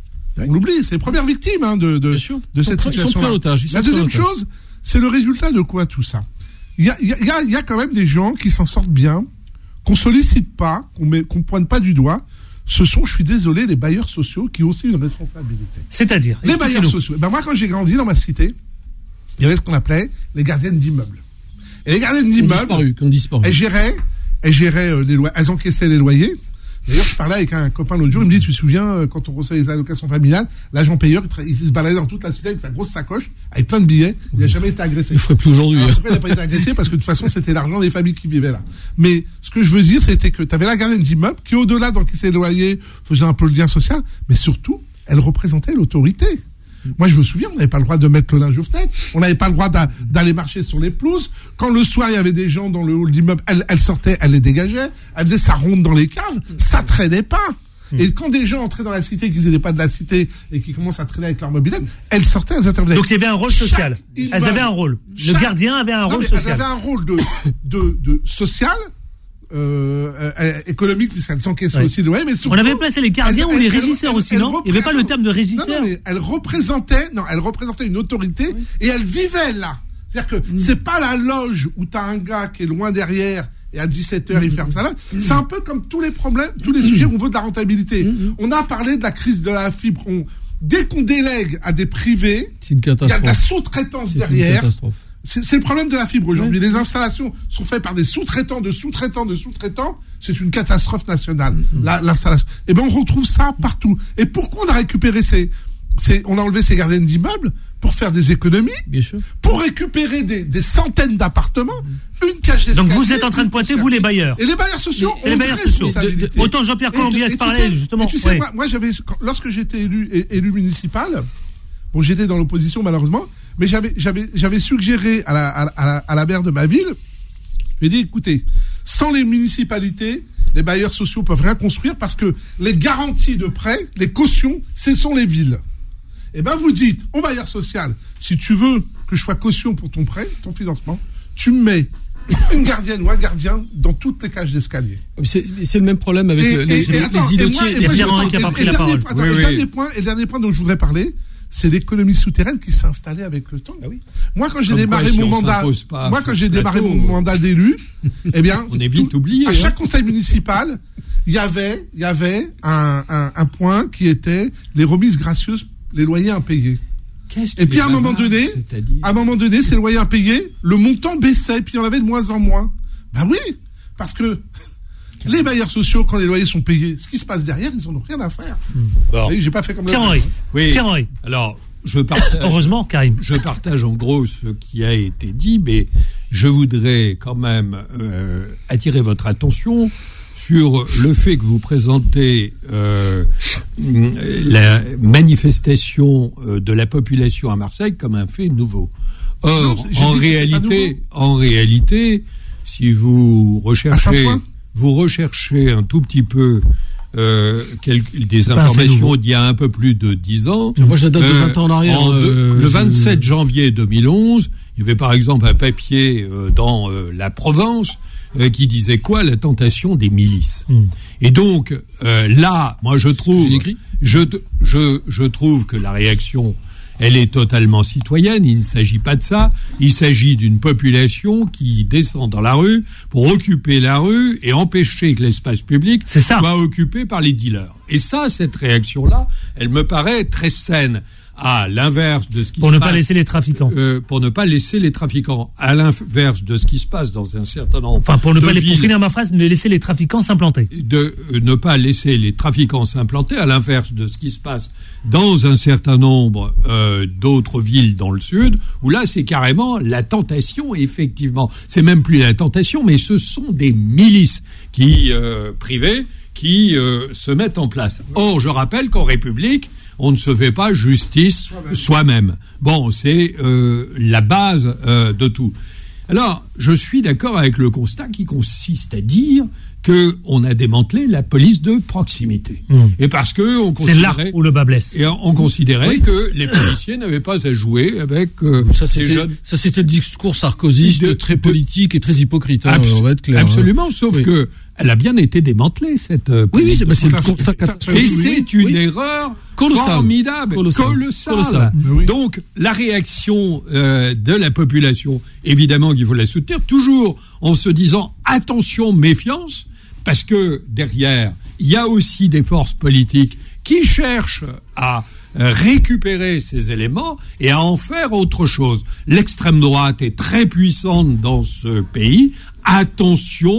On l'oublie, c'est les premières victimes hein, de, de, de cette situation-là. La deuxième chose, c'est le résultat de quoi tout ça ? Il y a, il y a, il y a quand même des gens qui s'en sortent bien, qu'on sollicite pas, qu'on met, qu'on pointe pas du doigt. Ce sont, je suis désolé, les bailleurs sociaux qui ont aussi une responsabilité. C'est-à-dire les bailleurs sociaux. Ben moi, quand j'ai grandi dans ma cité, il y avait ce qu'on appelait les gardiennes d'immeubles. Et les gardiennes d'immeubles, disparu, disparu. elles géraient, elles géraient les loyers, elles encaissaient les loyers. D'ailleurs, je parlais avec un copain l'autre jour, il me dit, tu te souviens, quand on recevait les allocations familiales, l'agent payeur, il, tra- il se baladait dans toute la cité avec sa grosse sacoche, avec plein de billets, il n'a jamais été agressé. Il ne ferait plus aujourd'hui. Alors, pourquoi il n'a pas été agressé? Parce que de toute façon, c'était l'argent des familles qui vivaient là. Mais ce que je veux dire, c'était que tu avais la gardienne d'immeuble qui, au-delà d'encaisser les loyers, faisait un peu le lien social, mais surtout, elle représentait l'autorité. Moi, je me souviens, on n'avait pas le droit de mettre le linge aux fenêtres, on n'avait pas le droit d'a- d'aller marcher sur les pelouses. Quand le soir, il y avait des gens dans le hall d'immeuble, elle, elle sortait, elle les dégageait, elle faisait sa ronde dans les caves, ça traînait pas. Et quand des gens entraient dans la cité, qu'ils n'étaient pas de la cité, et qui commencent à traîner avec leur mobilette, elles sortaient, elles intervenaient. Donc il y avait un rôle social. Chaque Elles avaient un rôle. Le chaque- gardien avait un Non, rôle mais social. Elles avaient un rôle de, de, de social, euh, euh, économique, puisqu'elles s'encaissaient Ouais. aussi le loyer, mais surtout, On avait placé les gardiens elles- ou les elles- régisseurs elles- aussi, elles non? Il n'y avait pas le terme de Non, régisseur. non, mais elle représentait, non, elle représentait une autorité et elle vivait là. C'est-à-dire que c'est pas la loge où t'as un gars qui est loin derrière et à dix-sept heures il ferme sa loge. C'est un peu comme tous les problèmes, tous les sujets où on veut de la rentabilité. On a parlé de la crise de la fibre. On, dès qu'on délègue à des privés, C'est une il y a de la catastrophe. sous-traitance C'est une derrière. catastrophe. C'est c'est le problème de la fibre aujourd'hui. Les installations sont faites par des sous-traitants, de sous-traitants, de sous-traitants. C'est une catastrophe nationale. La- L'installation. Et ben on retrouve ça partout. Et pourquoi on a récupéré ces, ces on a enlevé ces gardiennes d'immeubles pour faire des économies, Bien sûr. pour récupérer des, des centaines d'appartements, une cage d'escalier. Donc vous êtes en train de pointer, vous les bailleurs. Et les bailleurs sociaux C'est ont les une bailleurs sociaux. responsabilité. De- de- autant Jean-Pierre Et- Colombier et se tu parlait, sais- justement. et tu sais, Ouais. moi, moi, j'avais, quand- lorsque j'étais élu, é- élu municipal, bon, j'étais dans l'opposition malheureusement, mais j'avais, j'avais, j'avais suggéré à la, à, la- à la, à la maire de ma ville, je lui ai dit, écoutez, sans les municipalités, les bailleurs sociaux peuvent rien construire parce que les garanties de prêt, les cautions, ce sont les villes. Eh ben, vous dites au bailleur social, si tu veux que je sois caution pour ton prêt, ton financement, tu me mets une gardienne ou un gardien dans toutes les cages d'escalier. C'est c'est le même problème avec Et- le- et- les, et les, attends, les et îlotiers. moi- et les moi, je- Pierre-Henri et- qui a pas et pris le la dernier parole. point- attends, Oui, et le oui. dernier point- et le dernier point dont je voudrais parler, c'est l'économie souterraine qui s'est installée avec le temps. Moi, quand j'ai Comme démarré quoi, si mon on mandat, s'impose pas moi, sur quand le j'ai démarré plateau, mon mandat d'élu, eh bien, on est vite tout- oublié. à hein. chaque conseil municipal, il y avait, il y avait un, un, un point qui était les remises gracieuses, les loyers impayés. Qu'est-ce Et qu'il puis est à un moment bavard, donné, c'est-à-dire à un moment donné, ces loyers impayés, le montant baissait, puis il y en avait de moins en moins. Ben oui, parce que les bailleurs sociaux, quand les loyers sont payés, ce qui se passe derrière, ils en ont rien à faire. Bon. Vous voyez, j'ai pas fait comme le Pierre-Henri. Oui. Pierre-Henri. Alors, je partage. Heureusement, Karim. Je partage en gros ce qui a été dit, mais je voudrais quand même euh, attirer votre attention sur le fait que vous présentez euh, la manifestation euh, de la population à Marseille comme un fait nouveau. Or, Non, j'ai en dit que c'était pas réalité, nouveau. en réalité, si vous À recherchez, chaque fois. vous recherchez un tout petit peu euh, quelques, des pas un fait informations nouveau. d'il y a un peu plus de dix ans. Moi, je date de vingt ans en arrière, en deux- euh, le je- vingt-sept janvier deux mille onze, il y avait par exemple un papier euh, dans euh, la Provence euh, qui disait quoi? La tentation des milices. Hmm. Et donc euh, là, moi je trouve, J'ai écrit. je, je, je trouve que la réaction, elle est totalement citoyenne. Il ne s'agit pas de ça. Il s'agit d'une population qui descend dans la rue pour occuper la rue et empêcher que l'espace public C'est ça. soit occupé par les dealers. Et ça, cette réaction-là, elle me paraît très saine. À l'inverse de ce qui Pour se ne passe, pas laisser les trafiquants. euh, pour ne pas laisser les trafiquants. À l'inverse de ce qui se passe dans un certain nombre Enfin, pour ne de pas les, pour villes, finir ma phrase, ne laisser les trafiquants s'implanter. de euh, ne pas laisser les trafiquants s'implanter, à l'inverse de ce qui se passe dans un certain nombre euh, d'autres villes dans le sud, où là c'est carrément la tentation, effectivement. C'est même plus la tentation, mais ce sont des milices qui euh, privées qui euh, se mettent en place. Or, je rappelle qu'en République, on ne se fait pas justice soi-même. soi-même. Bon, c'est euh, la base euh, de tout. Alors, je suis d'accord avec le constat qui consiste à dire que on a démantelé la police de proximité. Mmh. Et parce que on C'est là considérait, où le bas blesse. et on considérait Oui. que les policiers n'avaient pas à jouer avec euh, Ça, ces c'était, jeunes. ça, c'était le discours sarkozyste, De- très de- politique et très hypocrite, hein, Abs- on va être clair. Absolument, sauf Oui. que elle a bien été démantelée, cette euh, Oui, oui, police c'est, de bah, c'est le Ça, constat ça, catastrophique. et c'est une Oui. erreur Colossale. formidable, Colossale. colossale. Colossale. Mais oui. Donc, la réaction euh, de la population, évidemment qu'il faut la soutenir, toujours en se disant attention, méfiance, parce que derrière, il y a aussi des forces politiques qui cherchent à euh, récupérer ces éléments et à en faire autre chose. L'extrême droite est très puissante dans ce pays. Attention,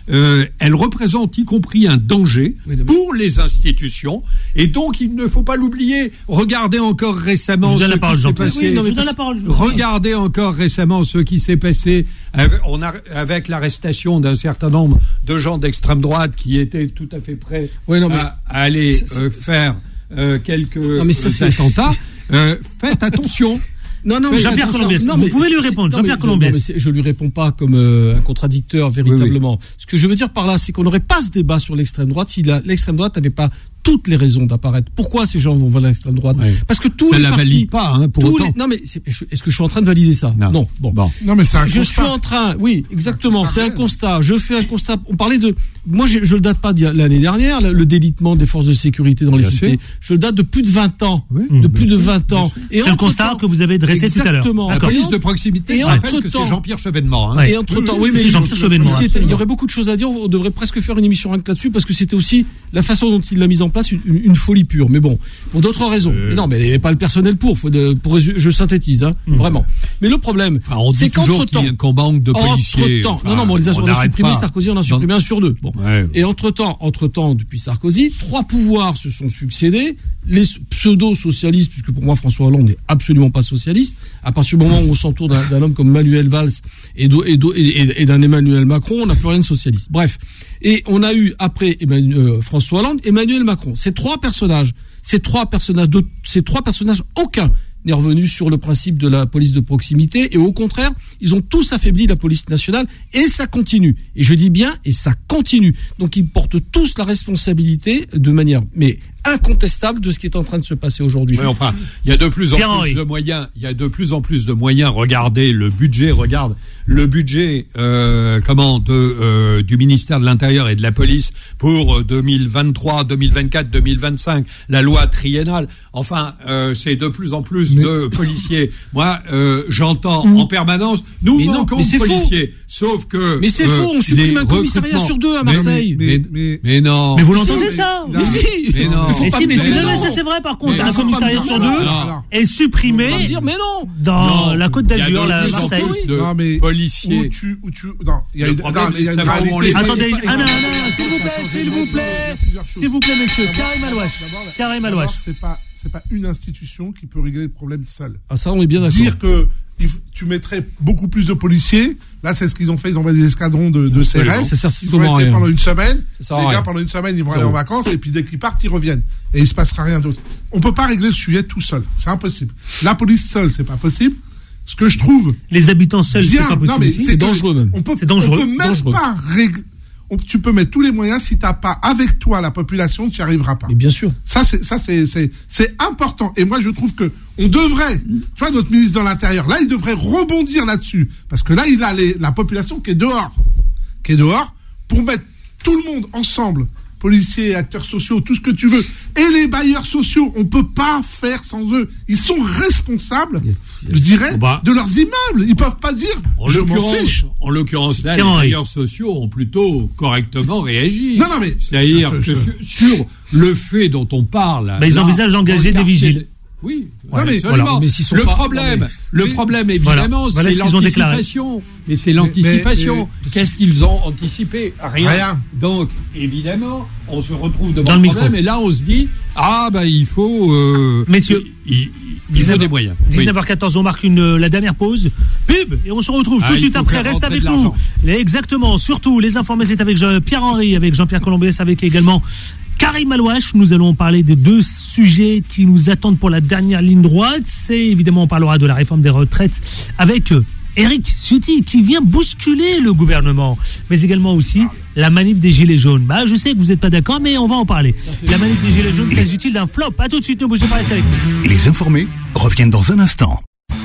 euh, elle représente y compris un danger pour les institutions, et donc il ne faut pas l'oublier. Regardez encore récemment ce qui s'est passé. Regardez encore récemment ce qui s'est passé avec, on a, avec l'arrestation d'un certain nombre de gens d'extrême droite qui étaient tout à fait prêts oui, non, à, à aller c'est, euh, faire euh, quelques non, mais ça, euh, attentats. Euh, faites attention. Non, non, Jean-Pierre Colombiès, vous pouvez lui répondre. Jean-Pierre Colombiès. Je lui réponds pas comme euh, un contradicteur véritablement. Oui, oui. Ce que je veux dire par là, c'est qu'on n'aurait pas ce débat sur l'extrême droite si la, l'extrême droite n'avait pas toutes les raisons d'apparaître. Pourquoi ces gens vont vers l'extrême droite? Ouais. Parce que tous ça les la partis, valide pas, hein, pour autant. Les, non, mais c'est, est-ce que je suis en train de valider ça? Non. Non. Bon. bon. Non, mais c'est un je constat. suis en train, oui, exactement. C'est un constat. Je fais un constat. On parlait de, moi, je, je le date pas d'il l'année dernière, le délitement des forces de sécurité dans les bien cités. Sûr. Je le date de plus de vingt ans. Oui, de plus de vingt ans. Et c'est un constat que vous avez dressé tout à l'heure. La police de proximité. Et entre temps, c'est Jean-Pierre Chevènement. Et entre temps, oui, mais Jean-Pierre Chevènement. Il y aurait beaucoup de choses à dire. On devrait presque faire une émission rien que là-dessus parce que c'était aussi la façon dont il l'a mise en place une folie pure. Mais bon, pour d'autres raisons. Euh... Mais non, mais il n'y avait pas le personnel pour. Faut de, pour je synthétise, hein, mmh. vraiment. Mais le problème, enfin, on c'est dit toujours qu'il y a un manque de policiers. Entre-temps, enfin, non, non, mais on les a, on a supprimé pas. Sarkozy, on a supprimé non. un sur deux. Bon. Ouais. Et entre-temps, entre-temps, depuis Sarkozy, trois pouvoirs se sont succédés. Les pseudo-socialistes, puisque pour moi François Hollande n'est absolument pas socialiste. À partir du moment où on s'entoure d'un, d'un homme comme Manuel Valls et, d'o, et, d'o, et, et d'un Emmanuel Macron, on n'a plus rien de socialiste. Bref. Et on a eu, après Emmanuel, euh, François Hollande, Emmanuel Macron. Ces trois personnages, ces trois personnages, de, ces trois personnages, aucun n'est revenu sur le principe de la police de proximité, et au contraire, ils ont tous affaibli la police nationale, et ça continue. Et je dis bien, et ça continue. Donc ils portent tous la responsabilité de manière, mais incontestable, de ce qui est en train de se passer aujourd'hui. Oui, enfin, il y a de plus en Bien plus oui. de moyens, il y a de plus en plus de moyens. Regardez le budget, regarde le budget, euh, comment, de, euh, du ministère de l'Intérieur et de la police pour deux mille vingt-trois, deux mille vingt-quatre, deux mille vingt-cinq, la loi triennale. Enfin, euh, c'est de plus en plus mais... de policiers. Moi, euh, j'entends mmh. en permanence, nous mais manquons non, de policiers. Faux. Sauf que. Mais c'est euh, faux, on supprime un commissariat sur deux à Marseille. Mais, mais, mais, mais non. Mais vous l'entendez si, ça? Mais si. Mais non. Mais si, mais ça c'est vrai par contre. Un commissariat sur deux est supprimé mais non. dans la Côte d'Azur, la Marseille. Non, mais policiers. Où tu, où tu, non, il y a une, non, mais il y a une réalité. Attendez, ah, non, non, s'il vous plaît, s'il vous plaît, s'il vous plaît, monsieur, Karim Alouache, Karim Alouache. C'est pas, c'est pas une institution qui peut régler le problème seule. Ah, ça, on est bien d'accord. Dire que tu mettrais beaucoup plus de policiers, là, c'est ce qu'ils ont fait, ils ont envoyé des escadrons de, de C R S. Ils vont rester pendant une semaine. Les gars, pendant une semaine, ils vont aller en vacances, et puis dès qu'ils partent, ils reviennent. Et il se passera rien d'autre. On peut pas régler le sujet tout seul. C'est impossible. La police seule, c'est pas possible. Ce que je trouve. Les habitants seuls, bien, c'est pas possible. Non, mais c'est, c'est dangereux même. On peut, c'est dangereux. On peut même dangereux. pas régler. On, tu peux mettre tous les moyens, si t'as pas avec toi la population, tu n'y arriveras pas. Et bien sûr. Ça, c'est, ça, c'est, c'est, c'est important. Et moi, je trouve que on devrait, tu vois, notre ministre de l'Intérieur, là, il devrait rebondir là-dessus. Parce que là, il a les, la population qui est dehors. Qui est dehors, pour mettre tout le monde ensemble. Policiers, acteurs sociaux, tout ce que tu veux. Et les bailleurs sociaux, on peut pas faire sans eux. Ils sont responsables, je dirais, bah, de leurs immeubles. Ils peuvent pas dire, en je m'en fiche. En l'occurrence, là, les bailleurs sociaux ont plutôt correctement réagi. Non, non, mais. C'est-à-dire que sur, sur le fait dont on parle. Bah, ils envisagent d'engager des vigiles. Oui, ouais, mais, voilà. mais le pas, problème, mais, le mais, problème évidemment, voilà. c'est voilà l'anticipation. Et c'est l'anticipation. Mais, mais, Qu'est-ce qu'ils ont anticipé? Rien. Rien. Donc, évidemment, on se retrouve devant le problème et là, on se dit, ah bah il faut, euh, messieurs, il, il, il faut des moyens. dix-neuf heures quatorze, on marque une, la dernière pause. Pub et on se retrouve ah, tout de suite après. Reste avec nous. Exactement. Surtout, les informés, c'est avec Pierre-Henri, avec Jean-Pierre Colombiès, avec également Karim Alouache. Nous allons parler des deux sujets qui nous attendent pour la dernière ligne droite. C'est évidemment, on parlera de la réforme des retraites avec Éric Ciotti qui vient bousculer le gouvernement, mais également aussi la manif des Gilets jaunes. Bah, je sais que vous n'êtes pas d'accord, mais on va en parler. La manif des Gilets jaunes, s'agit-il d'un flop? À tout de suite, ne bougez pas, restez avec nous. Les informés reviennent dans un instant.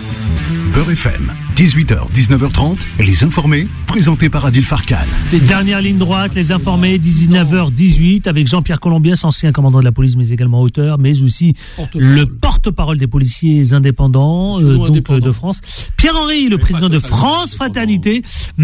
Beurre F M, dix-huit heures, dix-neuf heures trente, les informés, présentés par Adil Farkan. Les dernières lignes droites, les informés, dix-neuf heures dix-huit, avec Jean-Pierre Colombiès, ancien commandant de la police, mais également auteur, mais aussi porte-parole. le porte-parole des policiers indépendants, euh, donc indépendant. de France. Pierre-Henri, le mais président de France Fraternité,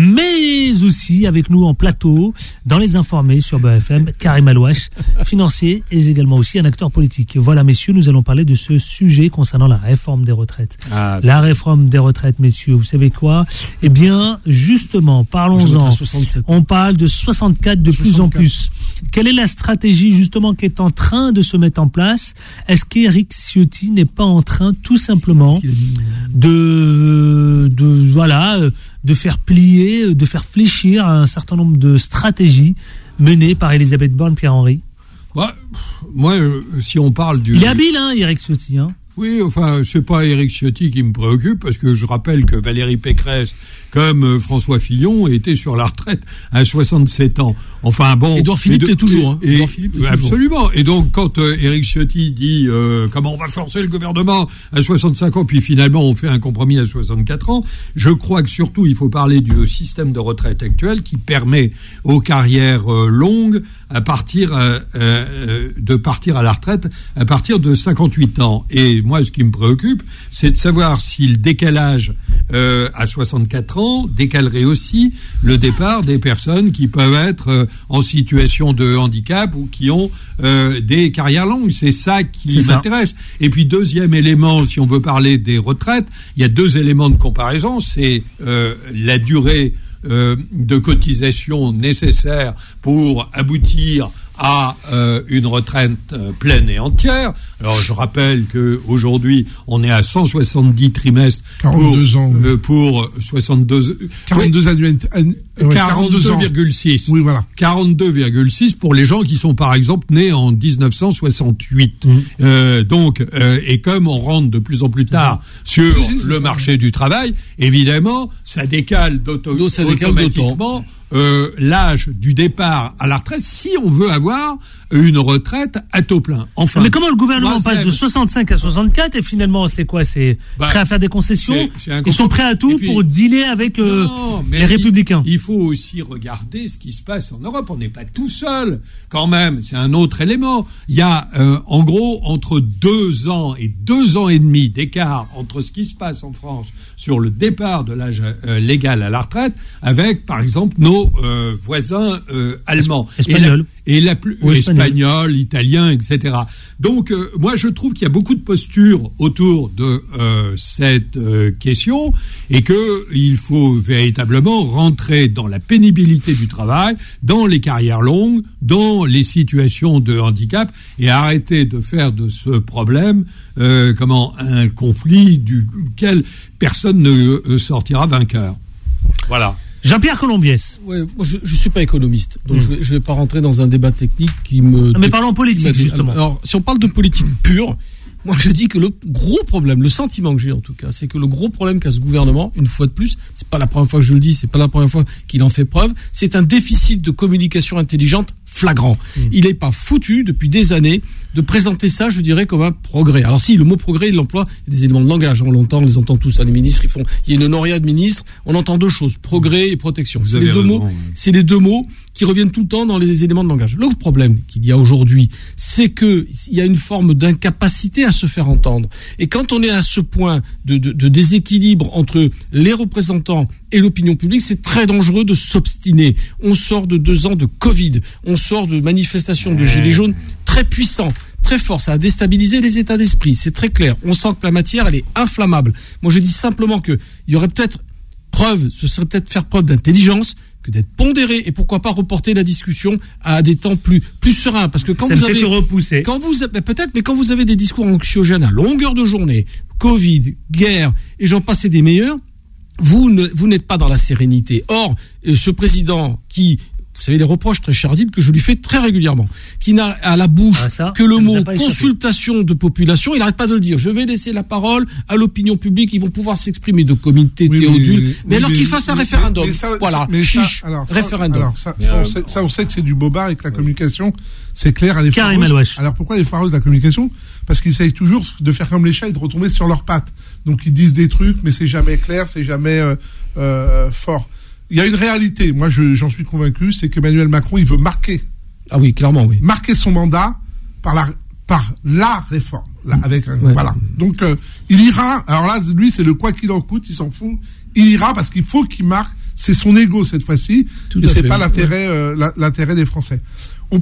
mais aussi avec nous en plateau, dans les informés sur Beurre F M, Karim Alouache, financier et également aussi un acteur politique. Voilà, messieurs, nous allons parler de ce sujet concernant la réforme des retraites. Ah, la réforme des retraites, messieurs, vous savez quoi? Eh bien, justement, parlons-en. On parle de soixante-quatre de plus en plus. Quelle est la stratégie, justement, qui est en train de se mettre en place? Est-ce qu'Éric Ciotti n'est pas en train, tout simplement, de, de, voilà, de faire plier, de faire fléchir un certain nombre de stratégies menées par Elisabeth Borne, Pierre-Henri? Ouais, moi, si on parle du... Il est habile, hein, Éric Ciotti, hein. Oui, enfin, c'est pas Éric Ciotti qui me préoccupe, parce que je rappelle que Valérie Pécresse, comme euh, François Fillon, était sur la retraite à soixante-sept ans. Enfin bon... Édouard Philippe est toujours, hein. Et, Édouard Philippe est absolument. toujours. Et donc, quand euh, Éric Ciotti dit euh, comment on va forcer le gouvernement à soixante-cinq ans, puis finalement on fait un compromis à soixante-quatre ans, je crois que surtout il faut parler du système de retraite actuel qui permet aux carrières euh, longues à partir euh, euh, de partir à la retraite à partir de cinquante-huit ans. Et moi, ce qui me préoccupe, c'est de savoir si le décalage euh, à soixante-quatre ans décalerait aussi le départ des personnes qui peuvent être euh, en situation de handicap ou qui ont euh, des carrières longues. C'est ça qui C'est m'intéresse. ça. Et puis, deuxième élément, si on veut parler des retraites, il y a deux éléments de comparaison. C'est euh, la durée Euh, de cotisation nécessaire pour aboutir à euh, une retraite euh, pleine et entière. Alors je rappelle que aujourd'hui on est à cent soixante-dix trimestres quarante-deux pour, ans, euh, pour soixante-deux quarante-deux annuités, annu, ouais, quarante-deux virgule six. Oui, voilà. quarante-deux virgule six pour les gens qui sont par exemple nés en dix-neuf cent soixante-huit. Mmh. Euh, donc euh, et comme on rentre de plus en plus tard mmh. sur oui, le marché du travail, évidemment, ça décale d'auto- Donc, ça décale automatiquement euh, l'âge du départ à la retraite si on veut avoir une retraite à taux plein. Enfin, mais comment le gouvernement troisième... passe de soixante-cinq à soixante-quatre et finalement c'est quoi? C'est bah, prêt à faire des concessions? c'est, c'est Ils sont prêts à tout puis, pour dealer avec euh, non, les Républicains. Il, il faut aussi regarder ce qui se passe en Europe. On n'est pas tout seul quand même. C'est un autre élément. Il y a euh, en gros entre deux ans et deux ans et demi d'écart entre ce qui se passe en France sur le départ de l'âge euh, légal à la retraite avec par exemple nos euh, voisins euh, allemands. Espagnols. Et la plus oui, espagnol, italien, et cetera. Donc, euh, moi, je trouve qu'il y a beaucoup de postures autour de euh, cette euh, question et que il faut véritablement rentrer dans la pénibilité du travail, dans les carrières longues, dans les situations de handicap et arrêter de faire de ce problème euh, comment un conflit duquel personne ne euh, sortira vainqueur. Voilà. Jean-Pierre Colombiès. Ouais, moi je, je suis pas économiste, donc mmh. je, vais, je vais pas rentrer dans un débat technique qui me. Mais parlons politique justement. Alors, si on parle de politique pure, moi je dis que le gros problème, le sentiment que j'ai en tout cas, c'est que le gros problème qu'a ce gouvernement, une fois de plus, c'est pas la première fois que je le dis, c'est pas la première fois qu'il en fait preuve, c'est un déficit de communication intelligente flagrant. Mmh. Il n'est pas foutu depuis des années de présenter ça, je dirais, comme un progrès. Alors si, le mot progrès, il l'emploie, il y a des éléments de langage, on l'entend, on les entend tous, hein, les ministres, ils font, il y a une honoria de ministre, on entend deux choses, progrès et protection. Vous c'est avez les deux raison, mots, oui. c'est les deux mots qui reviennent tout le temps dans les éléments de langage. L'autre problème qu'il y a aujourd'hui, c'est que il y a une forme d'incapacité à se faire entendre. Et quand on est à ce point de, de, de déséquilibre entre les représentants et l'opinion publique, c'est très dangereux de s'obstiner. On sort de deux ans de Covid, on sort de manifestations de gilets jaunes très puissants, très forts. Ça a déstabilisé les états d'esprit, c'est très clair. On sent que la matière, elle est inflammable. Moi, je dis simplement que il y aurait peut-être preuve, ce serait peut-être faire preuve d'intelligence que d'être pondéré et pourquoi pas reporter la discussion à des temps plus plus sereins, parce que quand ça vous ne avez fait que repousser. quand vous peut-être mais quand vous avez des discours anxiogènes à longueur de journée, Covid, guerre et j'en passe et des meilleurs, vous ne vous n'êtes pas dans la sérénité. Or, euh, ce président qui, vous savez, les reproches très chardibles que je lui fais très régulièrement, qui n'a à la bouche ah, ça, que le mot consultation de population, il n'arrête pas de le dire. Je vais laisser la parole à l'opinion publique, ils vont pouvoir s'exprimer de comité oui, Théodule, mais, mais, mais alors mais, qu'il fasse un mais, référendum. Mais ça, voilà, mais chiche, ça, alors, ça, référendum. Alors, ça, ça, on sait, ça, on sait que c'est du bobard et que la communication, c'est clair, elle est fareuse. Alors pourquoi elle est fareuse, la communication? Parce qu'ils essayent toujours de faire comme les chats et de retomber sur leurs pattes. Donc ils disent des trucs, mais c'est jamais clair, c'est jamais euh, euh, fort. Il y a une réalité, moi je, j'en suis convaincu, c'est qu'Emmanuel Macron, il veut marquer. Ah oui, clairement, oui. Marquer son mandat par la, par la réforme. Là, avec un, ouais. Voilà. Donc euh, il ira, alors là, lui, c'est le quoi qu'il en coûte, il s'en fout. Il ira parce qu'il faut qu'il marque, c'est son ego cette fois-ci, Tout et c'est fait, pas l'intérêt, ouais. euh, l'intérêt des Français. On peut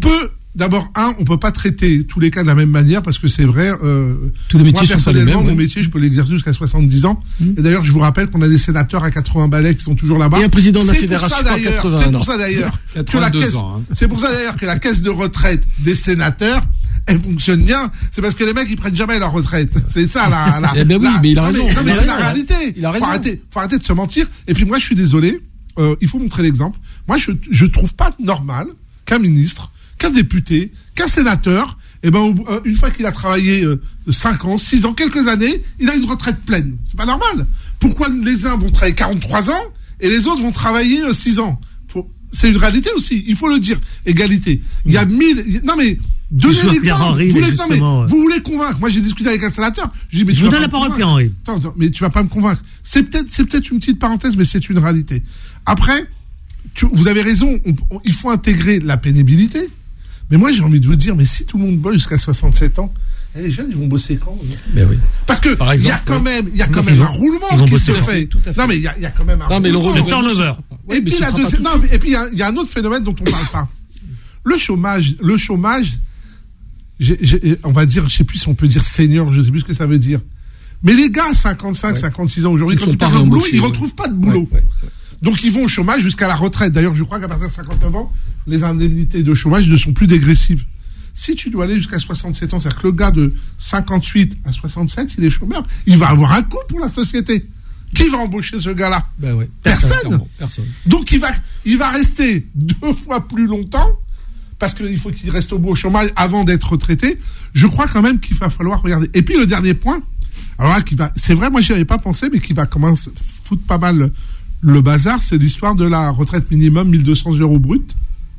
d'abord, un, on peut pas traiter tous les cas de la même manière parce que c'est vrai. Euh, tous les métiers moi, sont pas les personnellement, mêmes. mon Oui. métier, je peux l'exercer jusqu'à soixante-dix ans. Mmh. Et d'ailleurs, je vous rappelle qu'on a des sénateurs à quatre-vingts balais qui sont toujours là-bas. Et un président de la c'est fédération pour ça, à quatre-vingts C'est ans. pour ça d'ailleurs que la caisse, ans, hein. c'est pour ça d'ailleurs que la caisse de retraite des sénateurs, elle fonctionne bien. C'est parce que les mecs ils prennent jamais leur retraite. C'est ça la. la eh ben oui, la, mais il a non, raison. Mais, non, mais il a c'est raison, la réalité. Il a raison. Faut arrêter, faut arrêter de se mentir. Et puis moi, je suis désolé. Euh, il faut montrer l'exemple. Moi, je je trouve pas normal qu'un ministre, qu'un député, qu'un sénateur, eh ben, euh, une fois qu'il a travaillé euh, cinq ans, six ans, quelques années, il a une retraite pleine. C'est pas normal. Pourquoi les uns vont travailler quarante-trois ans et les autres vont travailler euh, six ans? Faut, c'est une réalité aussi. Il faut le dire. Égalité. Il y a mille, non mais, donnez l'exemple. Vous, voulez, non, mais, ouais. vous voulez convaincre. Moi, j'ai discuté avec un sénateur. Je dis, mais je tu vous vas donne pas la parole, Pierre-Henri. Pierre-Henri. Attends, attends, mais tu vas pas me convaincre. C'est peut-être, c'est peut-être une petite parenthèse, mais c'est une réalité. Après, tu, vous avez raison. On, on, il faut intégrer la pénibilité. Mais moi, j'ai envie de vous dire, mais si tout le monde bosse jusqu'à soixante-sept ans, eh, les jeunes, ils vont bosser quand? Mais oui. Parce que il y a quand même, il y a quand même un roulement qui se fait. Non, mais il y a, il y a quand même un non, mais roulement. le turnover. Et puis, la deuxième, non, et puis, il y a un autre phénomène dont on parle pas. Le chômage, le chômage, j'ai, j'ai, on va dire, je sais plus si on peut dire senior, je sais plus ce que ça veut dire. Mais les gars, cinquante-cinq, ouais. cinquante-six ans aujourd'hui, ils quand ils perdent le boulot, ils ouais. retrouvent pas de boulot. Ouais, ouais, ouais. Donc, ils vont au chômage jusqu'à la retraite. D'ailleurs, je crois qu'à partir de cinquante-neuf ans, les indemnités de chômage ne sont plus dégressives. Si tu dois aller jusqu'à soixante-sept ans, c'est-à-dire que le gars de cinquante-huit à soixante-sept, il est chômeur, il va avoir un coût pour la société. Qui va embaucher ce gars-là? Ben ouais, personne. Personne. personne. Donc, il va, il va rester deux fois plus longtemps parce qu'il faut qu'il reste au bout au chômage avant d'être retraité. Je crois quand même qu'il va falloir regarder. Et puis, le dernier point, alors là, qui va, c'est vrai, moi, j'y avais pas pensé, mais qui va commencer foutre pas mal le, le bazar, c'est l'histoire de la retraite minimum mille deux cents euros brut.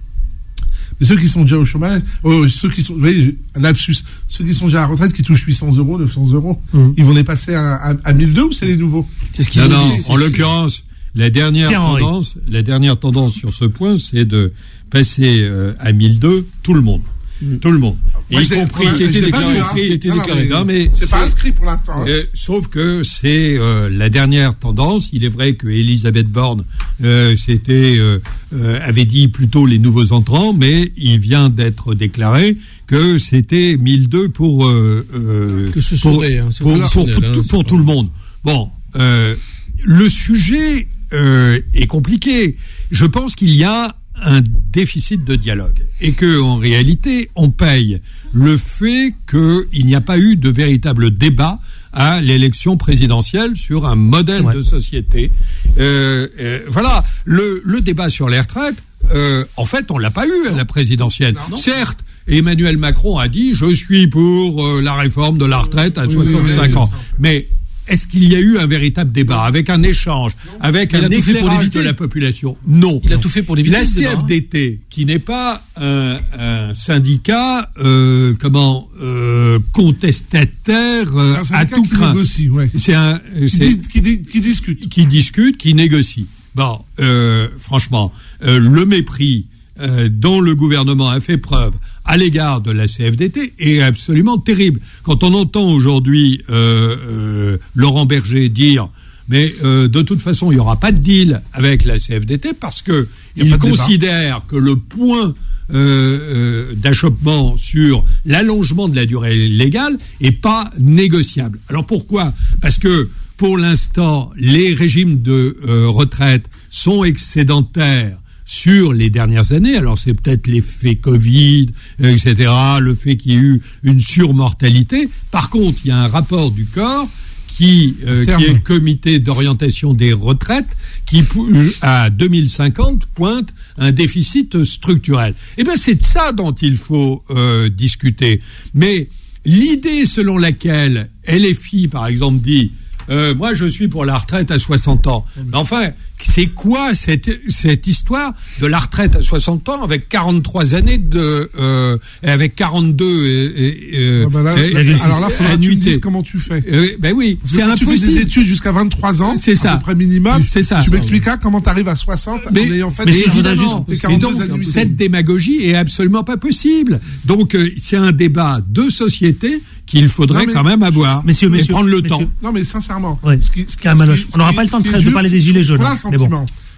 Mais ceux qui sont déjà au chômage, oh, ceux qui sont, vous voyez, lapsus, ceux qui sont déjà à la retraite, qui touchent huit cents euros, neuf cents euros, mmh. ils vont les passer à, à, à mille deux ou c'est les nouveaux? C'est ce qu'ils non, non, dit, en l'occurrence, la dernière tendance, la dernière tendance sur ce point, c'est de passer euh, à mille deux tout le monde. Mmh. Tout le monde. Moi, y compris ce qui a été déclaré. Vu, hein. Qui a été non, déclaré. Non, mais, mais c'est, c'est pas inscrit pour l'instant. Hein. Euh, sauf que c'est euh, la dernière tendance. Il est vrai que Elisabeth Borne euh, c'était, euh, euh, avait dit plutôt les nouveaux entrants, mais il vient d'être déclaré que c'était mille deux pour euh, euh, que ce pour, serait, hein, pour, pour, pour, hein, tout, pour tout le monde. Bon, euh, le sujet euh, est compliqué. Je pense qu'il y a un déficit de dialogue et que en réalité on paye le fait qu'il n'y a pas eu de véritable débat à l'élection présidentielle sur un modèle de société. Euh, euh, voilà, le, le débat sur les retraites, euh, en fait on l'a pas eu à la présidentielle. Non, non. Certes, Emmanuel Macron a dit je suis pour euh, la réforme de la retraite à oui, soixante-cinq oui, oui, ans, mais est-ce qu'il y a eu un véritable débat, avec un échange, avec un éclairage de la population? Non. Il a tout fait pour l'éviter. La C F D T, qui n'est pas un, un syndicat, euh, comment, euh, contestataire euh, un à tout qui craint. Négocie, ouais. C'est un c'est, qui, qui, qui discute, qui discute, qui négocie. Bon, euh, franchement, euh, le mépris euh, dont le gouvernement a fait preuve à l'égard de la C F D T est absolument terrible. Quand on entend aujourd'hui euh, euh, Laurent Berger dire mais euh, de toute façon il n'y aura pas de deal avec la C F D T parce que il considère que le point euh, euh, d'achoppement sur l'allongement de la durée légale est pas négociable. Alors pourquoi? Parce que pour l'instant les régimes de euh, retraite sont excédentaires sur les dernières années. Alors c'est peut-être l'effet Covid, et cetera, le fait qu'il y ait eu une surmortalité. Par contre, il y a un rapport du corps qui, euh, qui est le comité d'orientation des retraites, qui à deux mille cinquante pointe un déficit structurel. Eh bien, c'est de ça dont il faut euh, discuter. Mais l'idée selon laquelle L F I, par exemple, dit Euh, moi, je suis pour la retraite à soixante ans. Mais enfin, c'est quoi cette, cette histoire de la retraite à soixante ans avec quarante-trois années de, euh, avec quarante-deux et, et, euh, ah ben là, et, là, et, alors là, il faudra que tu me dises comment tu fais. Euh, ben oui, Parce c'est impossible. Tu fais des études jusqu'à vingt-trois ans, c'est ça. à peu près minimum. C'est ça. Tu m'expliqueras comment tu arrives à soixante mais, en ayant fait mais des évidemment, et donc, cette démagogie est absolument pas possible. Donc, euh, c'est un débat de société qu'il faudrait mais, quand même avoir messieurs, et messieurs, prendre le messieurs. temps. Non, mais sincèrement, oui. ce qui, ce qui, ce qui, ce qui, on n'aura pas le temps de, de parler des gilets jaunes. Pour un sentiment.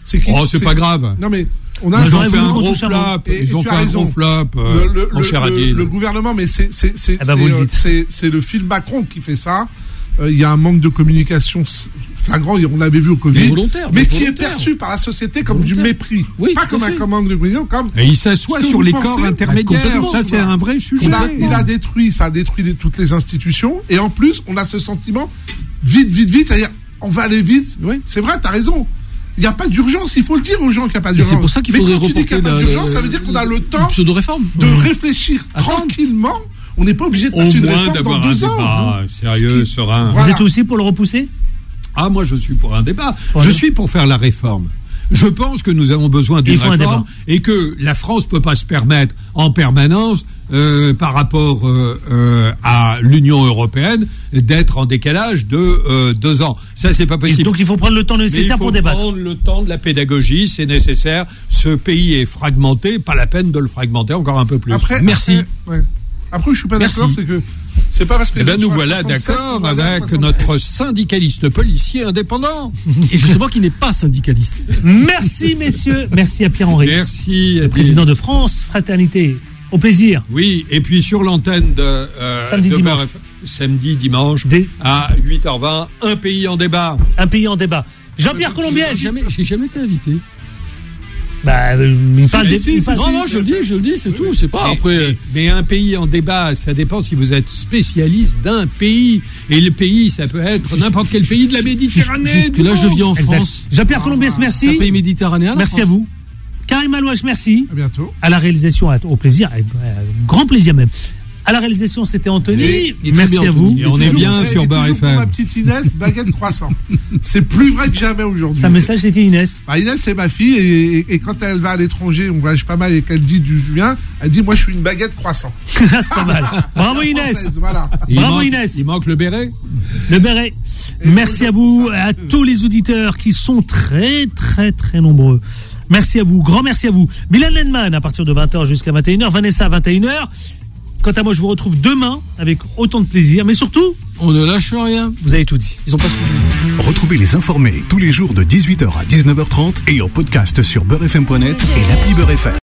c'est qu'ils. Oh, c'est, c'est pas grave. Non mais on a. Ils ont fait un gros flap. Ils ont fait un gros flap. Mon cher Adil. Le gouvernement, mais c'est c'est c'est ah bah c'est, c'est le film Macron qui fait ça. Il euh, y a un manque de communication flagrant, on l'avait vu au Covid, mais, volontaire, mais, mais qui volontaire. est perçu par la société comme volontaire. du mépris, oui, pas comme fait. un manque de communication, comme. Et il s'assoit sur les corps intermédiaires. Ça, c'est un vrai sujet. Il a, il a détruit, ça a détruit les, toutes les institutions, et en plus, on a ce sentiment vite, vite, vite, c'est-à-dire on va aller vite. Oui. C'est vrai, t'as raison. Il n'y a pas d'urgence, il faut le dire aux gens qu'il n'y a pas d'urgence. C'est pour ça qu'il faudrait reporter. Mais quand tu dis qu'il n'y a pas d'urgence, ça veut dire qu'on a le temps de réfléchir tranquillement. On n'est pas obligé de passer une réforme dans deux ans. Ah, sérieux, serein. Vous êtes aussi pour le repousser ? Ah, moi, je suis pour un débat. Je suis pour faire la réforme. Je pense que nous avons besoin d'une réforme et que la France peut pas se permettre en permanence, euh, par rapport euh, euh, à l'Union européenne, d'être en décalage de euh, deux ans. Ça, c'est pas possible. Et donc, il faut prendre le temps nécessaire pour débattre. Il faut prendre le temps de la pédagogie, c'est nécessaire. Ce pays est fragmenté, pas la peine de le fragmenter encore un peu plus. Après, Merci. Après, ouais. Après, je suis pas d'accord, c'est que c'est pas parce que. Eh ben, nous voilà d'accord avec notre syndicaliste policier indépendant. Et justement, qui n'est pas syndicaliste. Merci, messieurs. Merci à Pierre-Henri. Merci. Le président de France Fraternité. Au plaisir. Oui, et puis sur l'antenne de. Euh, samedi, de dimanche. F... Samedi, dimanche. Dès... À huit heures vingt, un pays en débat. Un pays en débat. Jean-Pierre Colombiès. J'ai jamais, j'ai jamais été invité. Bah, il passe des... si, si, non, non, je le dis, je le dis, c'est oui, tout, c'est pas mais, après. Mais, mais un pays en débat, ça dépend si vous êtes spécialiste d'un pays. Et le pays, ça peut être juste, n'importe quel pays de la Méditerranée. Jusque là, je vis en exact. France. Jean-Pierre ah, Colombiès, merci. C'est un pays méditerranéen. Merci à vous. Karim Alouache, merci. À bientôt. À la réalisation, au plaisir, avec grand plaisir même. À la réalisation, c'était Anthony. Et, et merci à vous. Et on est bien sur Beurre F M. Ma petite Inès, baguette croissant. C'est plus vrai que jamais aujourd'hui. C'est un message, c'est qui Inès? Bah, Inès, c'est ma fille. Et, et, et quand elle va à l'étranger, on voyage pas mal et qu'elle dit du Julien, elle dit moi je suis une baguette croissant. C'est pas mal. Bravo Inès. Voilà. Bravo manque, Inès. Il manque le béret. Le béret. Et merci à vous, à tous les auditeurs qui sont très très très nombreux. Merci à vous, grand merci à vous. Milan Lenman à partir de vingt heures jusqu'à vingt et une heures, Vanessa à vingt et une heures. Quant à moi, je vous retrouve demain avec autant de plaisir, mais surtout, on ne lâche rien. Vous avez tout dit. Ils ont pas suivi. Retrouvez les informés tous les jours de dix-huit heures à dix-neuf heures trente et en podcast sur beurre f m point net et l'appli Beurre F M.